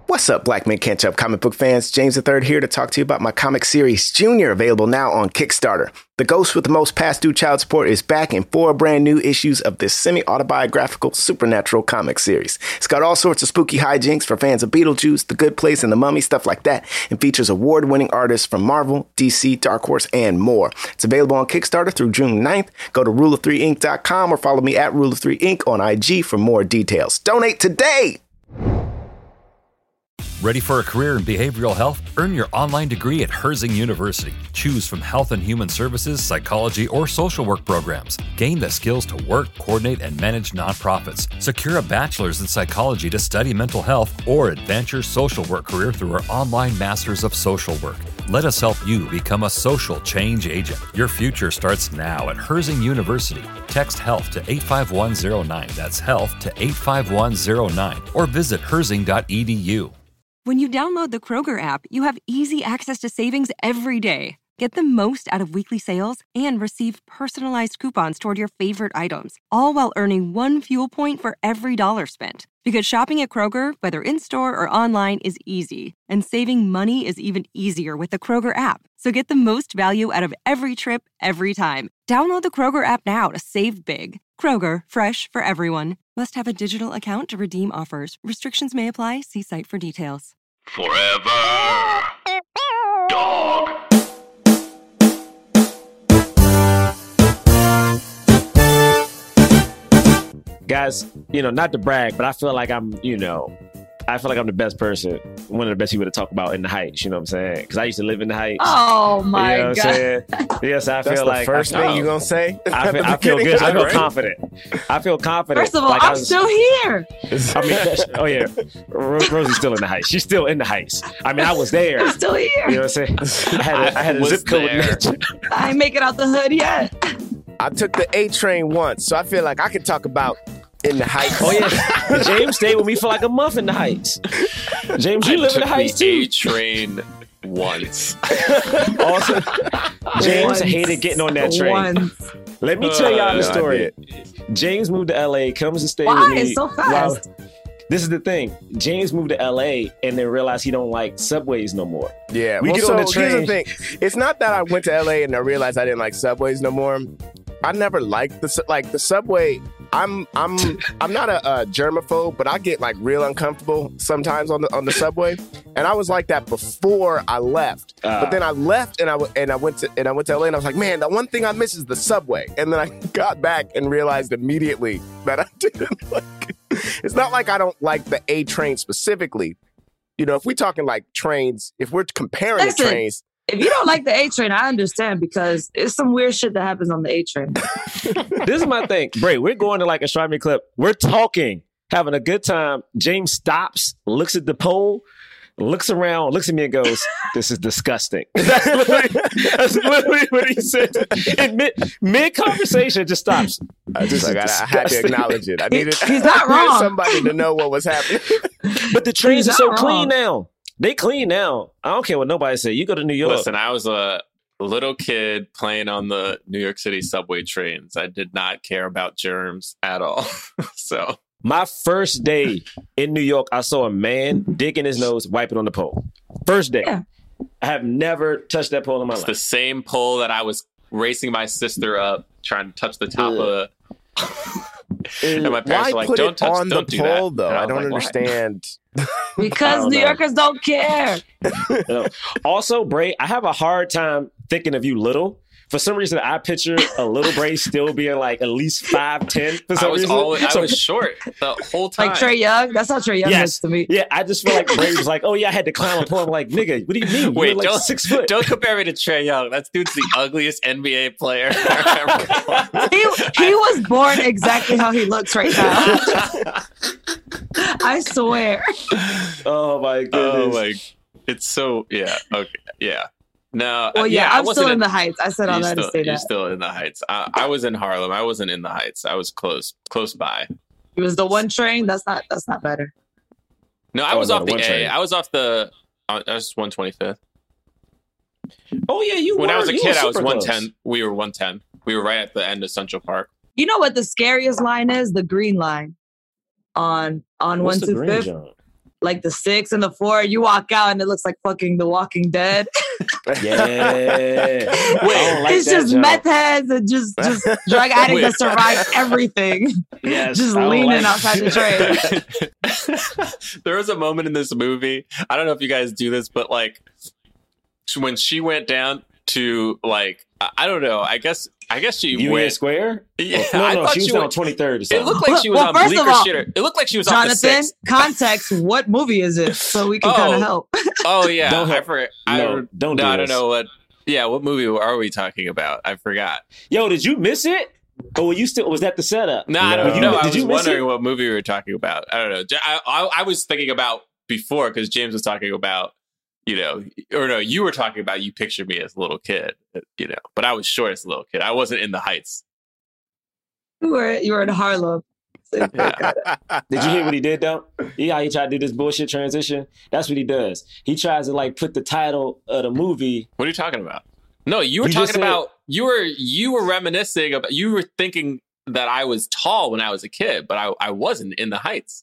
What's up, Black Men Can't Jump comic book fans? James III here to talk to you about my comic series, Junior, available now on Kickstarter. The ghost with the most past due child support is back in 4 brand new issues of this semi-autobiographical supernatural comic series. It's got all sorts of spooky hijinks for fans of Beetlejuice, The Good Place, and The Mummy, stuff like that, and features award-winning artists from Marvel, DC, Dark Horse, and more. It's available on Kickstarter through June 9th. Go to rule3inc.com or follow me at rule3inc on IG for more details. Donate today! Ready for a career in behavioral health? Earn your online degree at Herzing University. Choose from health and human services, psychology, or social work programs. Gain the skills to work, coordinate, and manage nonprofits. Secure a bachelor's in psychology to study mental health or advance your social work career through our online Masters of Social Work. Let us help you become a social change agent. Your future starts now at Herzing University. Text HEALTH to 85109. That's HEALTH to 85109. Or visit herzing.edu. When you download the Kroger app, you have easy access to savings every day. Get the most out of weekly sales and receive personalized coupons toward your favorite items, all while earning 1 fuel point for every dollar spent. Because shopping at Kroger, whether in-store or online, is easy. And saving money is even easier with the Kroger app. So get the most value out of every trip, every time. Download the Kroger app now to save big. Kroger, fresh for everyone. Must have a digital account to redeem offers. Restrictions may apply. See site for details. Forever. Dog. Guys, not to brag, but I feel like I'm the best person, one of the best people to talk about in the Heights, you know what I'm saying? Because I used to live in the Heights. Oh, my God. What I'm saying? Yes, I That's feel the like... first thing you're going to say? I feel good. I feel confident. I feel confident. First of all, I'm still here. I mean, oh, yeah. Rosie's still in the Heights. She's still in the Heights. I mean, I was there. I'm still here. You know what I'm saying? I had a zip code. I ain't making out the hood yet. I took the A train once, so I feel like I can talk about in the Heights. Oh, yeah. James stayed with me for like a month in the Heights. James, you live in the Heights, too? I took the A train once. Also, James hated getting on that train. Once. Let me tell y'all the story. James moved to LA, comes to stay Why? with me. It's so fast. This is the thing. James moved to LA and then realized he don't like subways no more. Yeah, We get on the train. Here's the thing. It's not that I went to LA and I realized I didn't like subways no more. I never liked the subway. I'm not a germaphobe, but I get like real uncomfortable sometimes on the subway, and I was like that before I left. But then I left and I went to LA, and I was like, man, the one thing I miss is the subway. And then I got back and realized immediately that I didn't like it. It's not like I don't like the A train specifically. If we're talking like trains, if we're comparing the trains. If you don't like the A train, I understand, because it's some weird shit that happens on the A train. This is my thing. Bray, we're going to like a Astronomy Club. We're talking, having a good time. James stops, looks at the pole, looks around, looks at me and goes, "This is disgusting." That's literally what he said. And mid-conversation, just stops. I had to acknowledge it. He's not wrong. Somebody to know what was happening. But the trains are so clean now. They clean now. I don't care what nobody say. You go to New York. Listen, I was a little kid playing on the New York City subway trains. I did not care about germs at all. So my first day in New York, I saw a man digging his nose, wiping on the pole. First day. Yeah. I have never touched that pole in my life. It's the same pole that I was racing my sister up, trying to touch the top of the... And my parents were like, "Don't touch on don't the do pole, that." though. I don't understand. Because New Yorkers don't care. Also, Bray, I have a hard time thinking of you little. For some reason, I picture a little Bray still being like at least 5'10". For some reason, I was short the whole time. Like Trae Young. That's how Trae Young is to me. Yeah, I just feel like Bray was like, "Oh yeah, I had to climb a pole." I'm like, "Nigga, what do you mean? Wait, you're like don't 6 foot." Don't compare me to Trae Young. That dude's the ugliest NBA player. He was born exactly how he looks right now. I swear. Oh my goodness. Oh my. It's so okay. Yeah. No. Well, yeah, I'm still in the Heights. I said all that to say that. You're still in the Heights. I was in Harlem. I wasn't in the Heights. I was close by. It was the one train. That's not better. No, I was off the A. Train. I was off the. I was 125th. Oh yeah, you. When I was a kid, I was 110. Close. We were 110. We were right at the end of Central Park. You know what the scariest line is? The green line on 125th. like the 6 and the 4. You walk out and it looks like fucking The Walking Dead. Yeah. It's just meth heads and just drug addicts that survive everything. Yes, just leaning outside the train. There was a moment in this movie. I don't know if you guys do this, but like when she went down to like I don't know. I guess she Union went Square. Yeah, No, she was on 23rd. Or something. It looked like she was on first Bleecker of all, Shitter. It looked like she was on the Jonathan, 6th. context, what movie is it? So we can kind of help. Oh yeah, Don't I help. forgot. Don't do I don't this. know what. Yeah, what movie are we talking about? I forgot. Yo, did you miss it? Or were you still? Was that the setup? No, I don't know. I Did was you miss wondering it? what movie we were talking about. I don't know. I was thinking about before because James was talking about, you know, or no, you were talking about you pictured me as a little kid, you know, but I was short as a little kid. I wasn't in the Heights. You were in Harlem. Yeah. Did you hear what he did though? He tried to do this bullshit transition. That's what he does. He tries to like put the title of the movie. What are you talking about? No, you were You just talking said- about you were reminiscing about you were thinking that I was tall when I was a kid, but I wasn't in the Heights.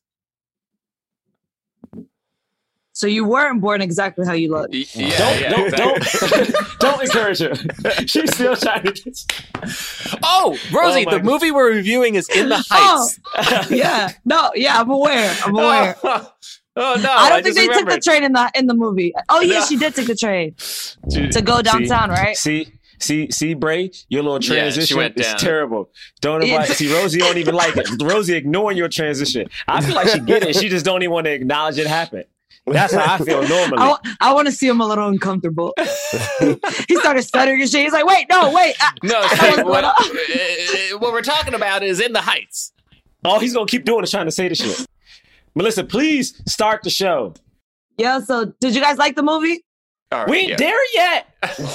So you weren't born exactly how you look. Yeah, Don't encourage her. She's still trying to get. Oh, Rosie, Oh my the movie we're reviewing is In the Heights. Yeah. No, yeah, I'm aware. Oh no! I don't think just they took the remembered. train in the movie. Oh yeah, No. she did take the train to go downtown, right? See, Bray, your little Yeah, she transition went is down. terrible. Don't invite. See, Rosie don't even like it. Rosie ignoring your transition. I feel like she get it. She just don't even want to acknowledge it happened. That's how I feel normally. I want to see him a little uncomfortable. He started stuttering and shit. He's like, wait. No, What's see, going what we're talking about is In the Heights. All he's gonna keep doing is trying to say the shit. Melissa, please start the show. Yeah, so did you guys like the movie? All right, We ain't yeah. there yet.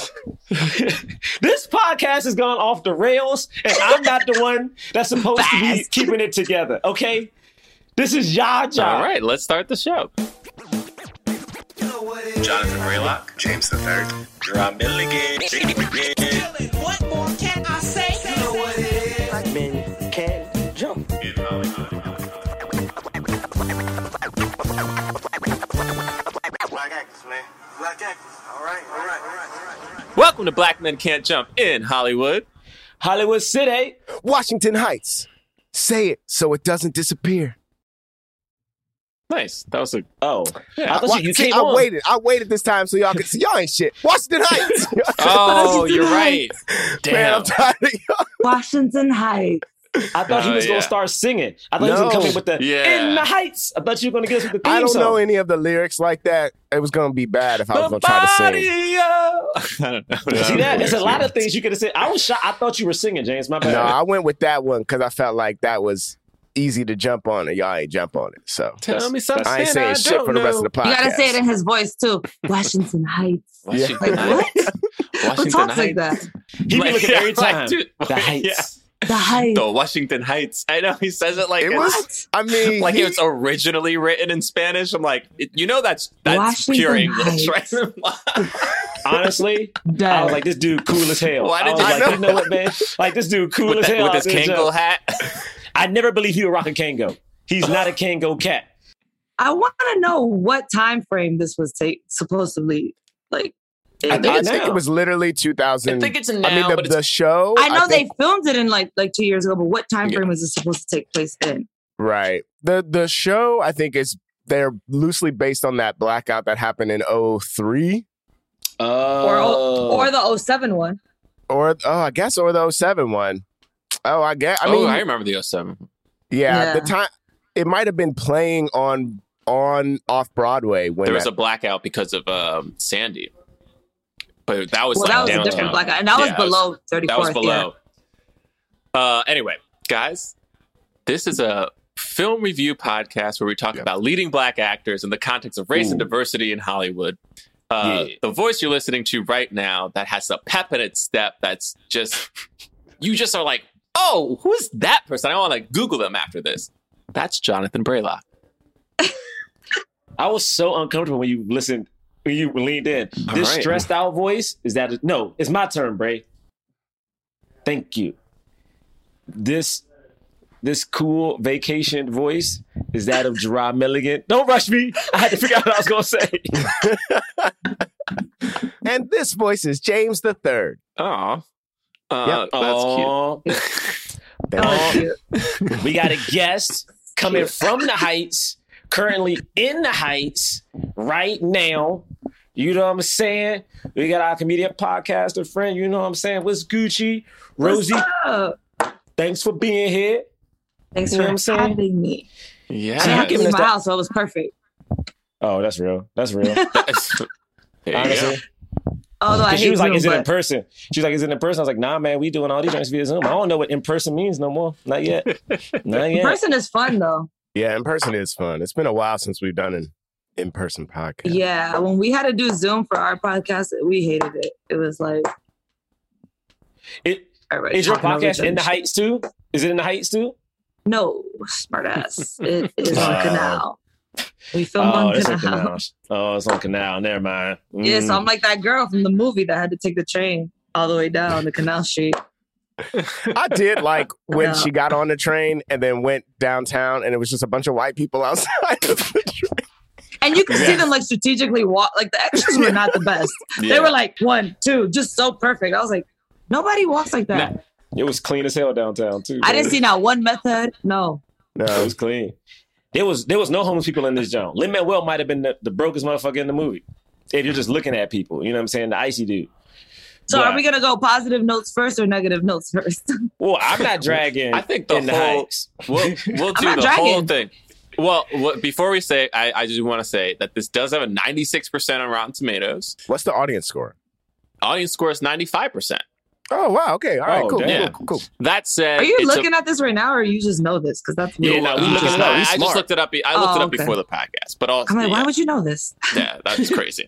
This podcast has gone off the rails, and I'm not the one that's supposed to be Fast. keeping it together. Okay, this is y'all job. All right, let's start the show. Jonathan Braylock, James the Third. What more can I say? You know what it is. Black men can't jump. Black actors, man. Black actors. All right. Welcome to Black Men Can't Jump in Hollywood. Hollywood City. Washington Heights. Say it so it doesn't disappear. Nice. That was a Oh, Yeah. I thought you See, came I on. waited this time so y'all could see. Y'all ain't shit. Washington Heights. Oh, you're right. Man, Damn. I'm tired of y'all. Washington Heights. I thought he was Oh, gonna yeah. start singing. I thought he was gonna come in with the Yeah. "In the Heights." I thought you were gonna get us with the theme I don't song. know any of the lyrics like that. It was gonna be bad if I was gonna try to sing. I don't know. See that? It's a lot of things you could have said. I was shocked. I thought you were singing, James. My bad. No, I went with that one because I felt like that was easy to jump on, and y'all ain't jump on it. So Tell me something I ain't saying shit don't for the rest of know. the podcast. You gotta say it in his voice too. Washington Heights. Washington Like Heights. what? Who Washington talks like Heights. that? He be looking every time. dude, The Heights. Yeah. The Heights. The Washington Heights. I know he says it like It it's was. I mean, like he- it's originally written in Spanish. I'm like, that's Washington pure English, Heights. right? Honestly, I Dead. was like, this dude cool as hell. Why I did was you- like, I you know what, man? Like, this dude cool as hell. with out his there, Kango Joe. hat. I never believed he would rock a Kango. He's not a Kango cat. I want to know what time frame this was supposedly like. I I think think now. it was literally 2000. I think it's I mean, now, but the show. I know think- they filmed it in like 2 years ago, but what time Yeah. frame was it supposed to take place in? Right. The show, I think, is they're loosely based on that blackout that happened in 03. Or the 07 one. Or I guess the 07 one. Oh, I guess. I mean, I remember the 07. yeah, the Yeah. time it might have been playing on off Broadway when There was that- a blackout because of Sandy, but that was Well, like that was downtown. a different blackout, and that was Yeah, below 34th. That was below. Anyway, guys, this is a film review podcast where we talk about leading black actors in the context of race and diversity in Hollywood. The voice you're listening to right now that has a pep in its step that's just, you just are like, oh, who's that person? I want to Google them after this. That's Jonathan Braylock. I was so uncomfortable when you listened, when you leaned in. This right. stressed out voice, no, it's my turn, Bray. Thank you. This this cool vacation voice is that of Gerard Milligan. Don't rush me. I had to figure out what I was going to say. And this voice is James the Third. Aw. Yep. That's cute. We got a guest coming from the Heights, currently in the Heights right now. You know what I'm saying? We got our comedian podcaster friend. You know what I'm saying? What's Gucci? Rosie, thanks for being here. Thanks You know for what I'm saying? having me. Yeah. I have to giving leave us my that- house, so it was perfect. Oh, that's real. That's real. There you Honestly. go. Although I Because hate she was like, Zoom, is it in but person? She was like, is it in person? I was like, nah, man, we doing all these things via Zoom. I don't know what in person means no more. Not yet. Not in yet. person is fun though. Yeah, in person is fun. It's been a while since we've done an in-person podcast. Yeah, when we had to do Zoom for our podcast, we hated it. It was like, everybody Is your talking over each podcast in other. the Heights too? Is it in the Heights too? No, smartass. It is on Canal. We filmed Oh, on it's on Canal. Canal. Oh, it's on Canal. Never mind. Yeah, so I'm like that girl from the movie that had to take the train all the way down the Canal Street. I did like when Yeah. she got on the train and then went downtown and it was just a bunch of white people outside of the train. And you could see them like strategically walk. Like the extras were not the best. They Yeah. were like 1, 2, just so perfect. I was like, nobody walks like that. It was clean as hell downtown too. I didn't see not one meth head. No. It was clean. There was no homeless people in this joint. Lin-Manuel might have been the brokest motherfucker in the movie. If you're just looking at people, you know what I'm saying? The icy dude. So But- are we gonna go positive notes first or negative notes first? Well, I'm not dragging. I think the in the whole Heights. we'll do not the whole dragging. thing. Well, before we say, I just want to say that this does have a 96% on Rotten Tomatoes. What's the audience score? Audience score is 95%. Oh, wow. Okay. All right. Oh, Cool, damn. cool. That said, Are you it's looking at this right now, or you just know this? Because that's Yeah, weird. no, we looking it up. We I just smart. looked it up. I looked it up okay. before the podcast, but also I'm like, why yeah. would you know this? Yeah, that's crazy.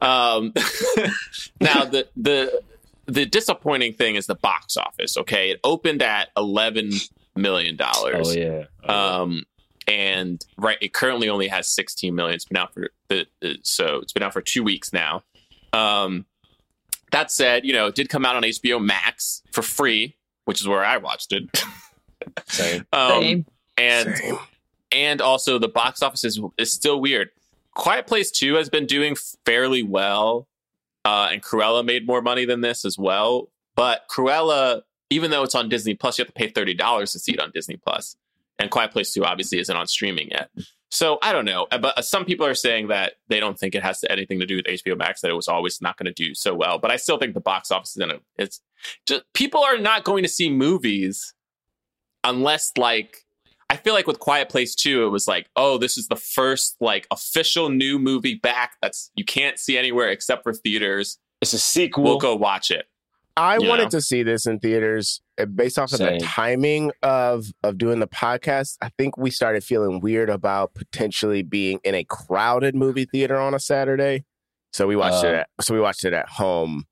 Now the disappointing thing is the box office. Okay, it opened at $11 million. Oh yeah. And it currently only has 16 million. It's been out for it's been out for 2 weeks now. That said, it did come out on HBO Max for free, which is where I watched it. Same. Same. And also the box office is still weird. Quiet Place 2 has been doing fairly well, and Cruella made more money than this as well. But Cruella, even though it's on Disney Plus, you have to pay $30 to see it on Disney Plus. And Quiet Place 2 obviously isn't on streaming yet. So I don't know. But some people are saying that they don't think it has anything to do with HBO Max, that it was always not going to do so well. But I still think the box office is it's just, people are not going to see movies unless I feel like with Quiet Place 2, it was like, oh, this is the first official new movie back you can't see anywhere except for theaters. It's a sequel. We'll go watch it. I You wanted know? to see this in theaters based off of Same. the timing of doing the podcast. I think we started feeling weird about potentially being in a crowded movie theater on a Saturday. So we watched it at home.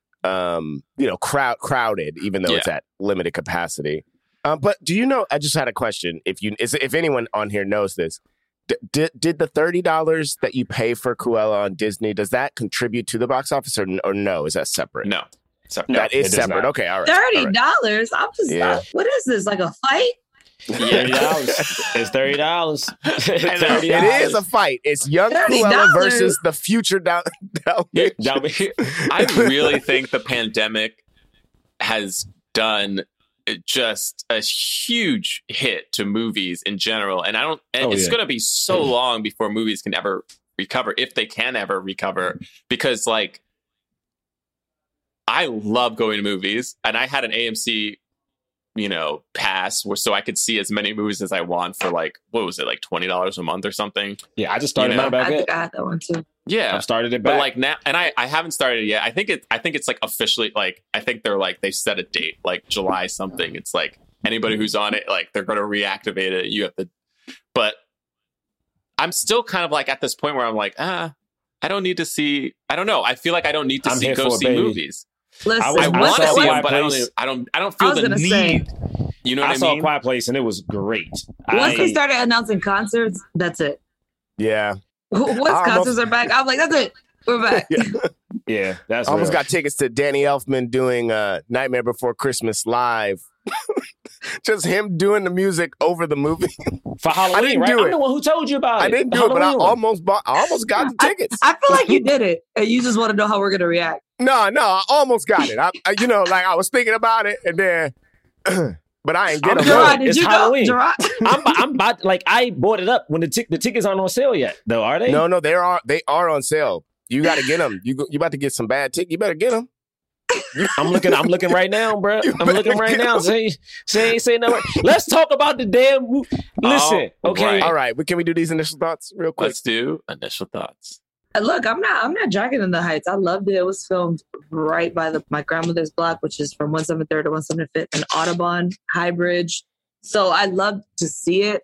Crowded, even though it's at limited capacity. But do you know? I just had a question. If anyone on here knows this, did the $30 that you pay for Cruella on Disney, does that contribute to the box office or no? Is that separate? No. That is it does separate. not. Okay, all right. $30. I'm just Yeah. what is this? Like a fight? $30. It's $30. $30. It is a fight. It's young $30. Cruella versus the future down. I really think the pandemic has done just a huge hit to movies in general. And it's going to be so long before movies can ever recover, if they can ever recover, because I love going to movies, and I had an AMC, pass so I could see as many movies as I want for what was it, $20 a month or something? Yeah, I just started mine back I up. think I had that one too. Yeah, I've started it back. but now, and I haven't started it yet. I think it's officially I think they're they set a date July something. It's anybody who's on it they're going to reactivate it. You have to, but I'm still kind of at this point where I'm I don't need to see. I don't know. I feel like I don't need to I'm see here for it, see baby. movies. Listen, I want to saw see Quiet them, but Place. I don't I feel was the gonna need. say, You know what I I saw mean? Quiet Place and it was great. once they started announcing concerts, that's it. Yeah. Once concerts are back, I'm like, that's it. We're back. Yeah, that's I almost real. got tickets to Danny Elfman doing Nightmare Before Christmas live Just him doing the music over the movie. For Halloween, didn't right? do I'm it. the one who told you about it. I didn't The do it, but I Halloween one. almost got the tickets. I feel like you did it, and you just want to know how we're gonna react. No, I almost got it. I I was thinking about it, and then, but I ain't get them. Gerard, did It's you Halloween. go? Gerard? I'm about I bought it up when the tickets aren't on sale yet, though, are they? No, they are on sale. You got to get them. You about to get some bad tickets. You better get them. I'm looking right now, bro. I'm looking right now. Say no. Let's talk about the damn movie. Listen, okay. right. All right, but can we do these initial thoughts real quick? Let's do initial thoughts. Look, I'm not Dragon in the Heights. I loved it. It was filmed right by my grandmother's block, which is from 173rd to 175th and Audubon, High Bridge. So I loved to see it.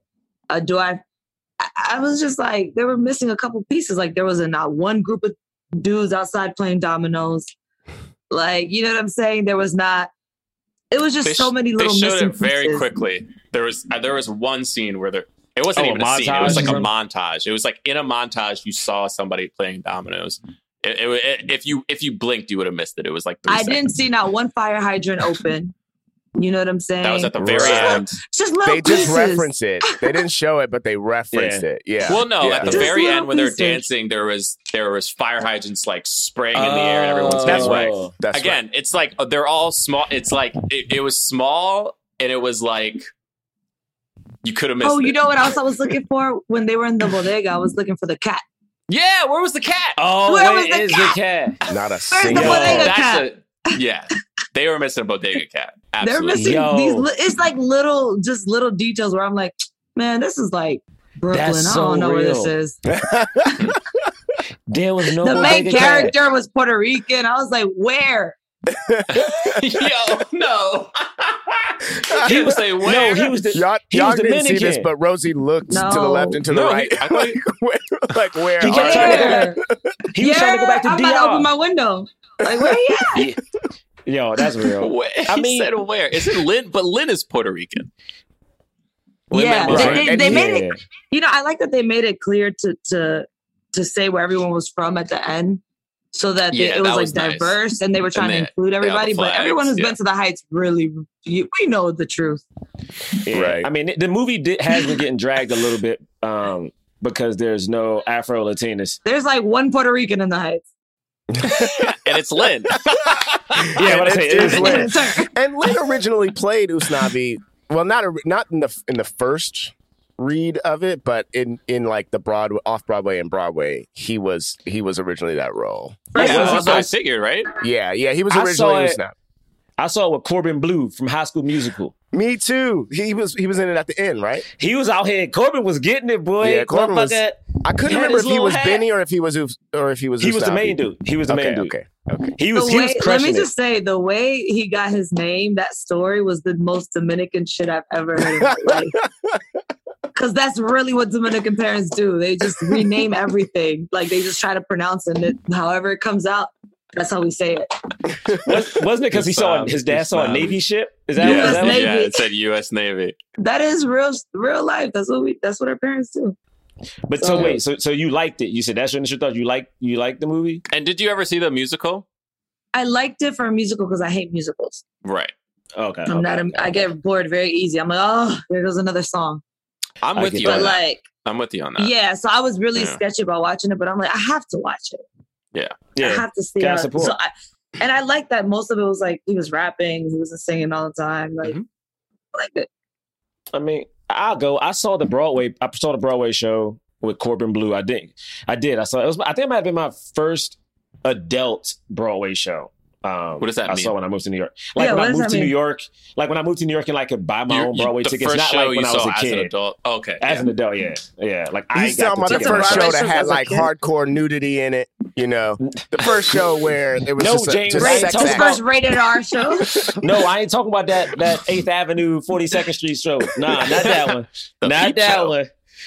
I was just like, they were missing a couple pieces. Like there was not one group of dudes outside playing dominoes. Like, you know what I'm saying? There was not. It was just so many little missing. They showed missing it very pieces. quickly. There was one scene where it wasn't even a scene. It montage? was like a montage. It was like in a montage you saw somebody playing dominoes. If you blinked, you would have missed it. It was like 3 I seconds. didn't see not one fire hydrant open. You know what I'm saying? That was at the very end. Just little They just pieces. reference it. They didn't show it, but they referenced it. Yeah. Well, no, Yeah. at the Just very little end when they're pieces. dancing, there was fire hydrants like spraying in the air and everyone's That's getting right. wet. That's Again, it's like they're all small. It's like it was small and it was like you could have missed it. You know what else I was looking for when they were in the bodega? I was looking for the cat. Yeah, where was the cat? Oh, Where where was the is cat? the cat? not a Where's the single. bodega That's cat? yeah. They were missing a bodega cat. They're Absolutely. missing Yo. these. It's like little details where I'm like, man, this is like Brooklyn. That's I so don't know where real. this is. There was no The main bodega cat. character was Puerto Rican. I was like, where? Yo, no. He was saying where? No, he was the Y'all he was didn't see Dominican. this, but Rosie looked to the No. left and to the No, right. I thought like where? He are kept they? trying to go Where? back. He was trying to go back to I'm about to open DR. my window. Like, where he at? Yo, that's real. Where? I He mean- said where? Is it Lynn? But Lynn is Puerto Rican. Lin Yeah, Manuel Right. they And made Yeah. it. You know, I like that they made it clear to say where everyone was from at the end, so that Yeah, it was that like was nice. diverse, and they were trying to they- include they had the everybody. But flags, everyone who's yeah. been to the Heights really, we know the truth. Yeah. Right. I mean, the movie has been getting dragged a little bit because there's no Afro Latinas. There's like one Puerto Rican in the Heights. And it's Lynn. Yeah, what I say, it is Lynn. And Lynn originally played Usnavi. Well, not in the first read of it, but in like the Broadway, off Broadway, and Broadway, he was originally that role. Yeah, Yeah, that's what I figured, right? Yeah, he was I originally saw it. Usnavi. I saw it with Corbin Blue from High School Musical. Me too. He was in it at the end, right? He was out here. Corbin was getting it, boy. Yeah, Corbin was- Motherfucker. I couldn't He had remember his if he little was hat. Benny or if he was He was the Usnavi. main dude. He was the main dude. Okay. He was Let me crushing it. just say, the way he got his name, that story was the most Dominican shit I've ever heard in my life. Because that's really what Dominican parents do. They just rename everything. Like they just try to pronounce it, and however it comes out. That's how we say it. Wasn't it because he saw his dad saw a Navy ship? Is that Yeah. is that what- Navy. Yeah, it said U.S. Navy. That is real life. That's what our parents do. But so wait, so you liked it? You said that's your initial thought. You liked the movie? And did you ever see the musical? I liked it for a musical because I hate musicals. Right. Okay. I get bored very easy. I'm like, oh, there goes another song. I'm I with get you But on that. like, I'm with you on that. yeah. So I was really Yeah. sketchy about watching it, but I'm like, I have to watch it. I Yeah. have to see Gotta it. support. So I like that most of it was like he was rapping, he wasn't singing all the time. Like, I liked it. I mean, I'll go. I saw the Broadway show with Corbin Blue. I did. I saw it. I think it might have been my first adult Broadway show. What does that I mean? saw when I moved to New York. Like Yeah, when what I does moved that to New mean? York, and I could buy my own Broadway the tickets. first Not show like when you I was saw a as kid. an adult. Okay. As yeah. an adult, yeah. Like I He's got talking about the ticket. first show Broadway that shows had as a like kid? hardcore nudity in it. You know, the first show where it was No, just, James, just I ain't sex talking His acts. first rated R show. No, I ain't talking about that 8th Avenue, 42nd Street show. Nah, not that one. The Not Peep that Show. one.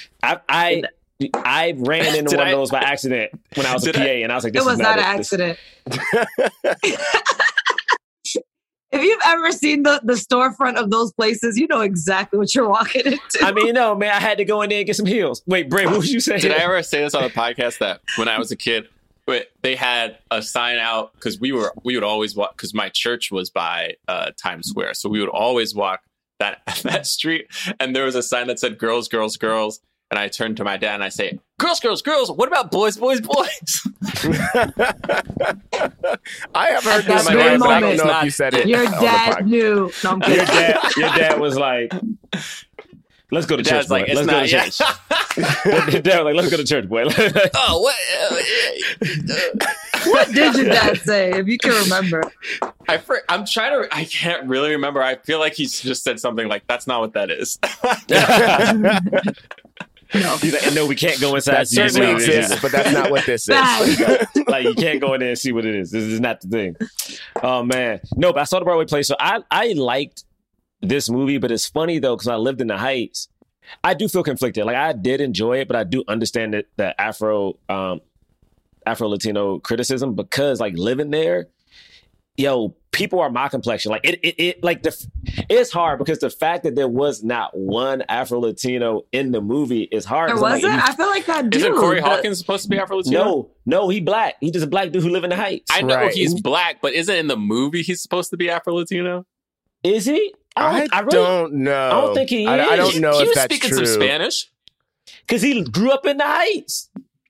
I ran into Did one I- of those by accident when I was a Did PA, I- and I was like, "This It was is not it. an This- accident. If you've ever seen the storefront of those places, you know exactly what you're walking into. I mean, no, man, I had to go in there and get some heels. Wait, Bray, what was you saying? Did I ever say this on a podcast that when I was a kid, But they had a sign out because we would always walk because my church was by Times Square, so we would always walk that street, and there was a sign that said "Girls, girls, girls." And I turned to my dad and I say, "Girls, girls, girls. What about boys, boys, boys?" I have heard At this, that man, but I don't moment, know if you said it. Your on the dad podcast. knew. No, I'm kidding. Your dad was like, "Let's go to church, Dad's boy. like, "It's Let's go not to yet." church." Your dad was like, "Let's go to church, boy." Oh, what? What did your dad say? If you can remember. I'm trying to. I can't really remember. I feel like he's just said something like, "That's not what that is." No. He's like, "No, we can't go inside." That certainly exists, but that's not what this is. Bad. Like, you can't go in there and see what it is. This is not the thing. Oh man, no. But I saw the Broadway play, so I liked this movie. But it's funny though, because I lived in the Heights. I do feel conflicted. Like, I did enjoy it, but I do understand that the Afro Latino criticism, because like living there, people are my complexion. Like it's hard because the fact that there was not one Afro Latino in the movie is hard. There 'Cause I'm like, wasn't? I feel like that dude. Isn't Corey Hawkins supposed to be Afro Latino? No, he black. He's just a black dude who live in the Heights. I know Right. he's black, but isn't in the movie he's supposed to be Afro Latino? Is he? I really don't know. I don't think he I is. don't know He if was that's speaking true. some Spanish. Because he grew up in the Heights.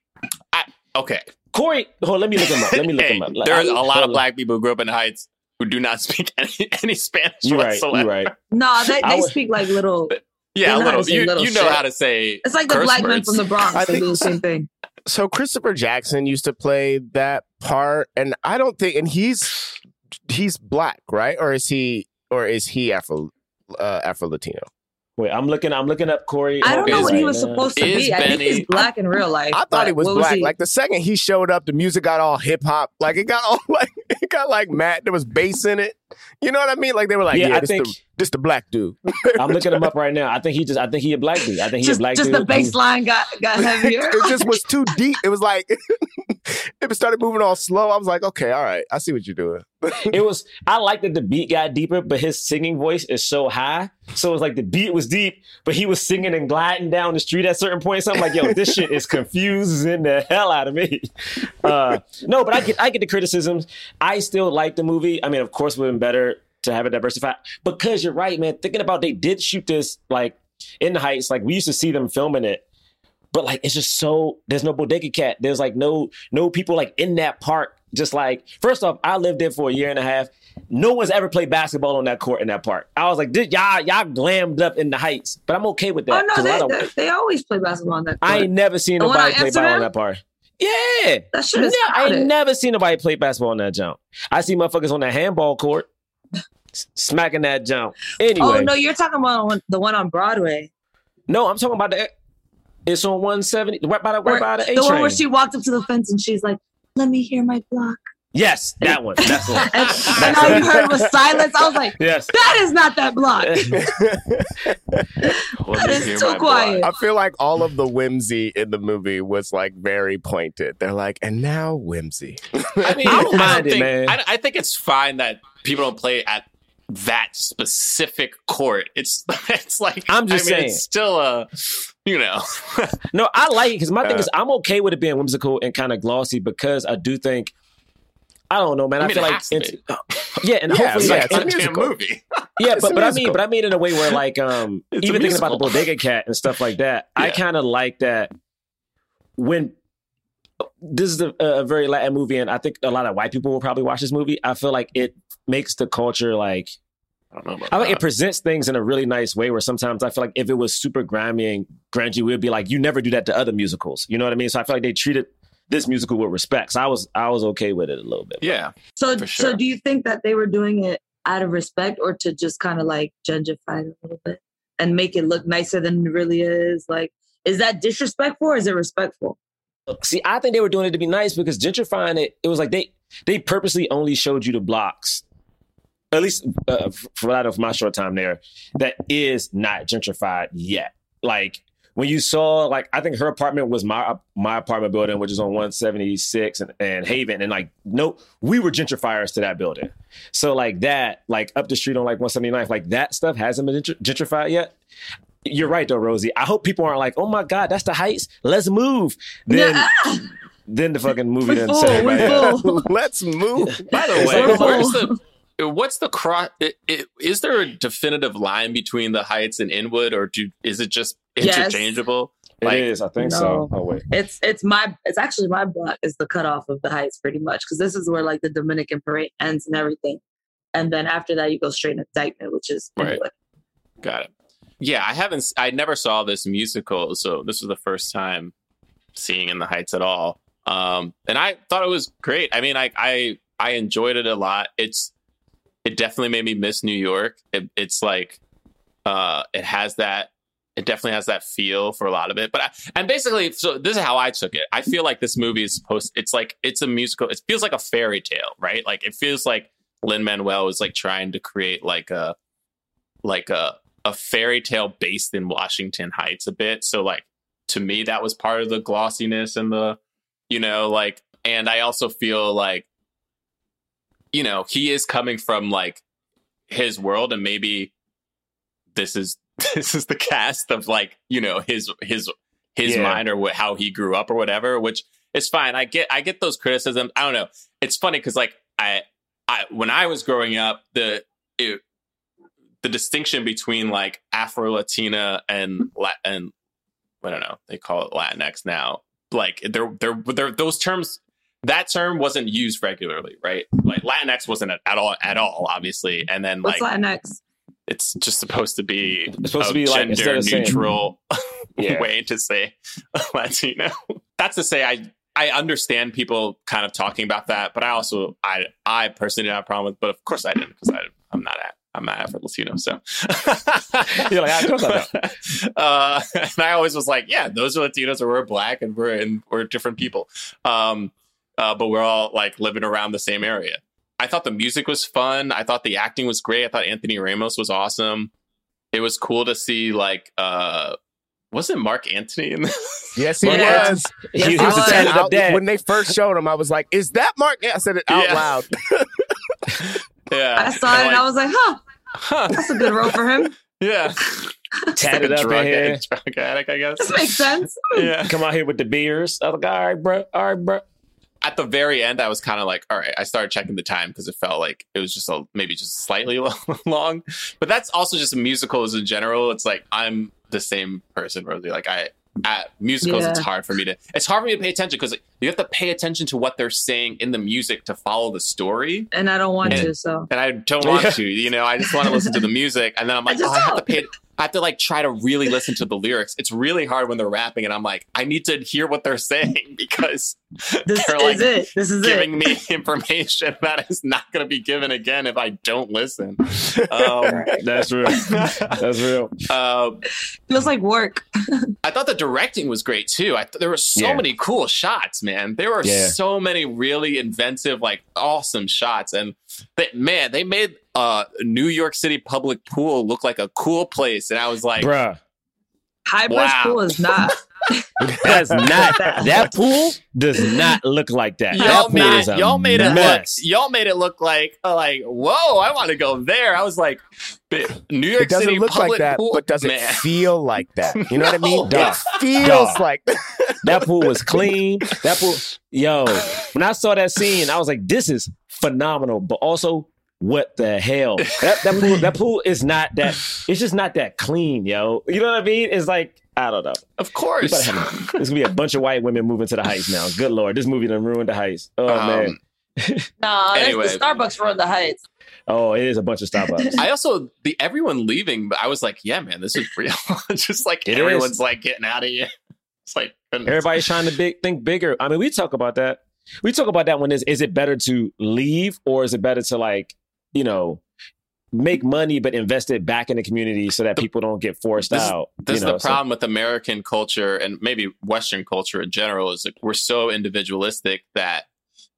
Okay. Corey, let me look him up. Hey, Like, there's a lot hold of on. black people who grew up in the Heights who do not speak any Spanish You're right. whatsoever. You're right. No, they I would- speak like little. Yeah, They know how to little. say You little know shit. how to say. It's like the curse black men words. from the Bronx. I They do think the same thing. So Christopher Jackson used to play that part, and I don't think, and he's black, right? Or is he Afro Latino? Wait, I'm looking up Corey. I don't know Is- what he was right now. supposed to Is be. I think Benny- he's black in real life. I thought but he was what black. he? Like the second he showed up, the music got all hip hop. Like it got like Matt. There was bass in it. You know what I mean? Like they were like, Yeah, I this think- the black dude. I'm looking him up right now. I think he a black dude. I think he a just black just dude. the bass line got heavier. It just was too deep. It was like it started moving all slow. I was like, okay, all right, I see what you're doing. I like that the beat got deeper, but his singing voice is so high. So it's like the beat was deep, but he was singing and gliding down the street at certain points. So I'm like, yo, this shit is confusing the hell out of me. No, but I get the criticisms. I still like the movie. I mean, of course, it would have been better to have it diversified. Because you're right, man. Thinking about they did shoot this like in the Heights. Like we used to see them filming it. But like it's just so there's no bodega cat. There's like no people like in that park. Just like first off, I lived there for a year and a half. No one's ever played basketball on that court in that park. I was like, y'all glammed up in the Heights, but I'm okay with that. Oh 'cause no, they always play basketball on that. I court. ain't never seen The one nobody on play ball Amsterdam? on that park. Yeah, That shit is I ain't crowded. never seen nobody play basketball on that jump. I see motherfuckers on that handball court smacking that jump. Anyway, Oh no, you're talking about the one on Broadway. no, I'm talking about the. It's on 170, right by the A The one train. where she walked up to the fence and she's like, "Let me hear my block." Yes, that one. That's the one. And all you heard was silence. I was like, Yes. "That is not that block." Let That me is hear too my quiet. I feel like all of the whimsy in the movie was like very pointed. They're like, and now whimsy. I mean, I don't mind it, think, man. I think it's fine that people don't play at that specific court. It's like I'm just saying. it's still a No, I like it because my thing is I'm okay with it being whimsical and kind of glossy because I do think I don't know, man. I mean, feel it like has to be. yeah, and Yeah, hopefully yeah, like it's a damn musical. movie. yeah, It's a but I musical. mean in a way where like even thinking about the musical. Bodega Cat and stuff like that, I Yeah. kind of like that when this is a very Latin movie, and I think a lot of white people will probably watch this movie. I feel like it makes the culture like. I don't know about I think that. it presents things in a really nice way where sometimes I feel like if it was super grimy and grungy, we'd be like, you never do that to other musicals. You know what I mean? So I feel like they treated this musical with respect. So I was okay with it a little bit. Yeah. So, For sure. so do you think that they were doing it out of respect or to just kind of like gentrify it a little bit and make it look nicer than it really is? Like, is that disrespectful or is it respectful? See, I think they were doing it to be nice because gentrifying it was like they purposely only showed you the blocks. At least for out of my short time there, that is not gentrified yet. Like when you saw, like I think her apartment was my apartment building, which is on 176 and Haven, and like no, we were gentrifiers to that building. So like that, like up the street on like 179, like that stuff hasn't been gentrified yet. You're right though, Rosie. I hope people aren't like, oh my God, that's the Heights. Let's move. Then then the fucking movie done Oh, set everybody up. Let's move. By the It's way, like- what's the cross? Is there a definitive line between the Heights and Inwood, or is it just Yes. interchangeable? It Like, is, I think No. so. Oh wait. It's actually my block is the cutoff of the Heights pretty much, because this is where like the Dominican parade ends and everything. And then after that you go straight into Dykeman, which is Right. Inwood. Got it. Yeah, I never saw this musical, so this was the first time seeing In the Heights at all. And I thought it was great. I mean, I enjoyed it a lot. It definitely made me miss New York. It's like it definitely has that feel for a lot of it. And basically, so this is how I took it. I feel like this movie is it's a musical. It feels like a fairy tale, right? Like it feels like Lin-Manuel was like trying to create like a fairy tale based in Washington Heights a bit. So like, to me, that was part of the glossiness and the, like, and I also feel like, he is coming from like his world, and maybe this is the cast of like, his mind or how he grew up or whatever, which is fine. I get those criticisms. I don't know. It's funny because like I when I was growing up, the distinction between like Afro-Latina and I don't know, they call it Latinx now. Like they're those terms. That term wasn't used regularly, right? Like Latinx wasn't at all, obviously. And then What's like Latinx? it's just supposed to be like, instead gender of saying- neutral Yeah. way to say Latino. That's to say, I understand people kind of talking about that, but I personally didn't have a problem with. But of course I didn't, because I'm not Afro-Latino, so You're like, of course I don't. and I always was like, yeah, those are Latinos, or we're black, and we're different people, but we're all like living around the same area. I thought the music was fun. I thought the acting was great. I thought Anthony Ramos was awesome. It was cool to see like wasn't Mark Antony in this? Yes, he Yeah. was. Yes, He he was the was. tatted up dad. When they first showed him, I was like, "Is that Mark?" I said it out Yeah. loud. Yeah, I saw it and I was like, huh, that's a good role for him. yeah, Tatted Like a up in here. drug addict, I guess. This makes sense. Yeah. Come out here with the beers. I was like, all right, bro. At the very end, I was kind of like, all right. I started checking the time because it felt like it was just maybe just slightly long. But that's also just musicals in general. It's like I'm the same person, Rosie. Like at musicals, Yeah. it's hard for me to pay attention, because you have to pay attention to what they're saying in the music to follow the story. And I don't want And- to, so. And I don't want to, I just want to listen to the music. And then I'm like, I just I have to like try to really listen to the lyrics. It's really hard when they're rapping, and I'm like, I need to hear what they're saying, because This they're is like it. This is giving it. me information that is not going to be given again if I don't listen. That's real. That's real. Feels like work. I thought the directing was great too. There were so Yeah. many cool shots, man. There were Yeah. so many really inventive, like awesome shots. And they made New York City public pool look like a cool place. And I was like, Bruh. Hybrid Wow. pool is not. That's not that pool does not look like that. y'all That pool is a mess. y'all made it look like whoa, I want to go there. I was like, New York It doesn't City look public like that, pool, but does it man. feel like that? You know what I mean? No. It feels Dog. like That pool was clean. That pool, yo. When I saw that scene, I was like, "This is phenomenal." But also, what the hell? That pool is not that. It's just not that clean, yo. You know what I mean? It's like, I don't know. Of course. There's gonna be a bunch of white women moving to the Heights now. Good Lord, this movie done ruined the Heights. Oh man. No, Anyway. the Starbucks ruined the Heights. Oh, it is a bunch of Starbucks. I also everyone leaving, but I was like, yeah, man, this is real. Just like It everyone's is. like getting out of here. It's like goodness. Everybody's trying to think bigger. I mean, we talk about that. We talk about that when is it better to leave, or is it better to like, make money but invest it back in the community so that people don't get forced out? This is the problem with American culture, and maybe Western culture in general, is like we're so individualistic that,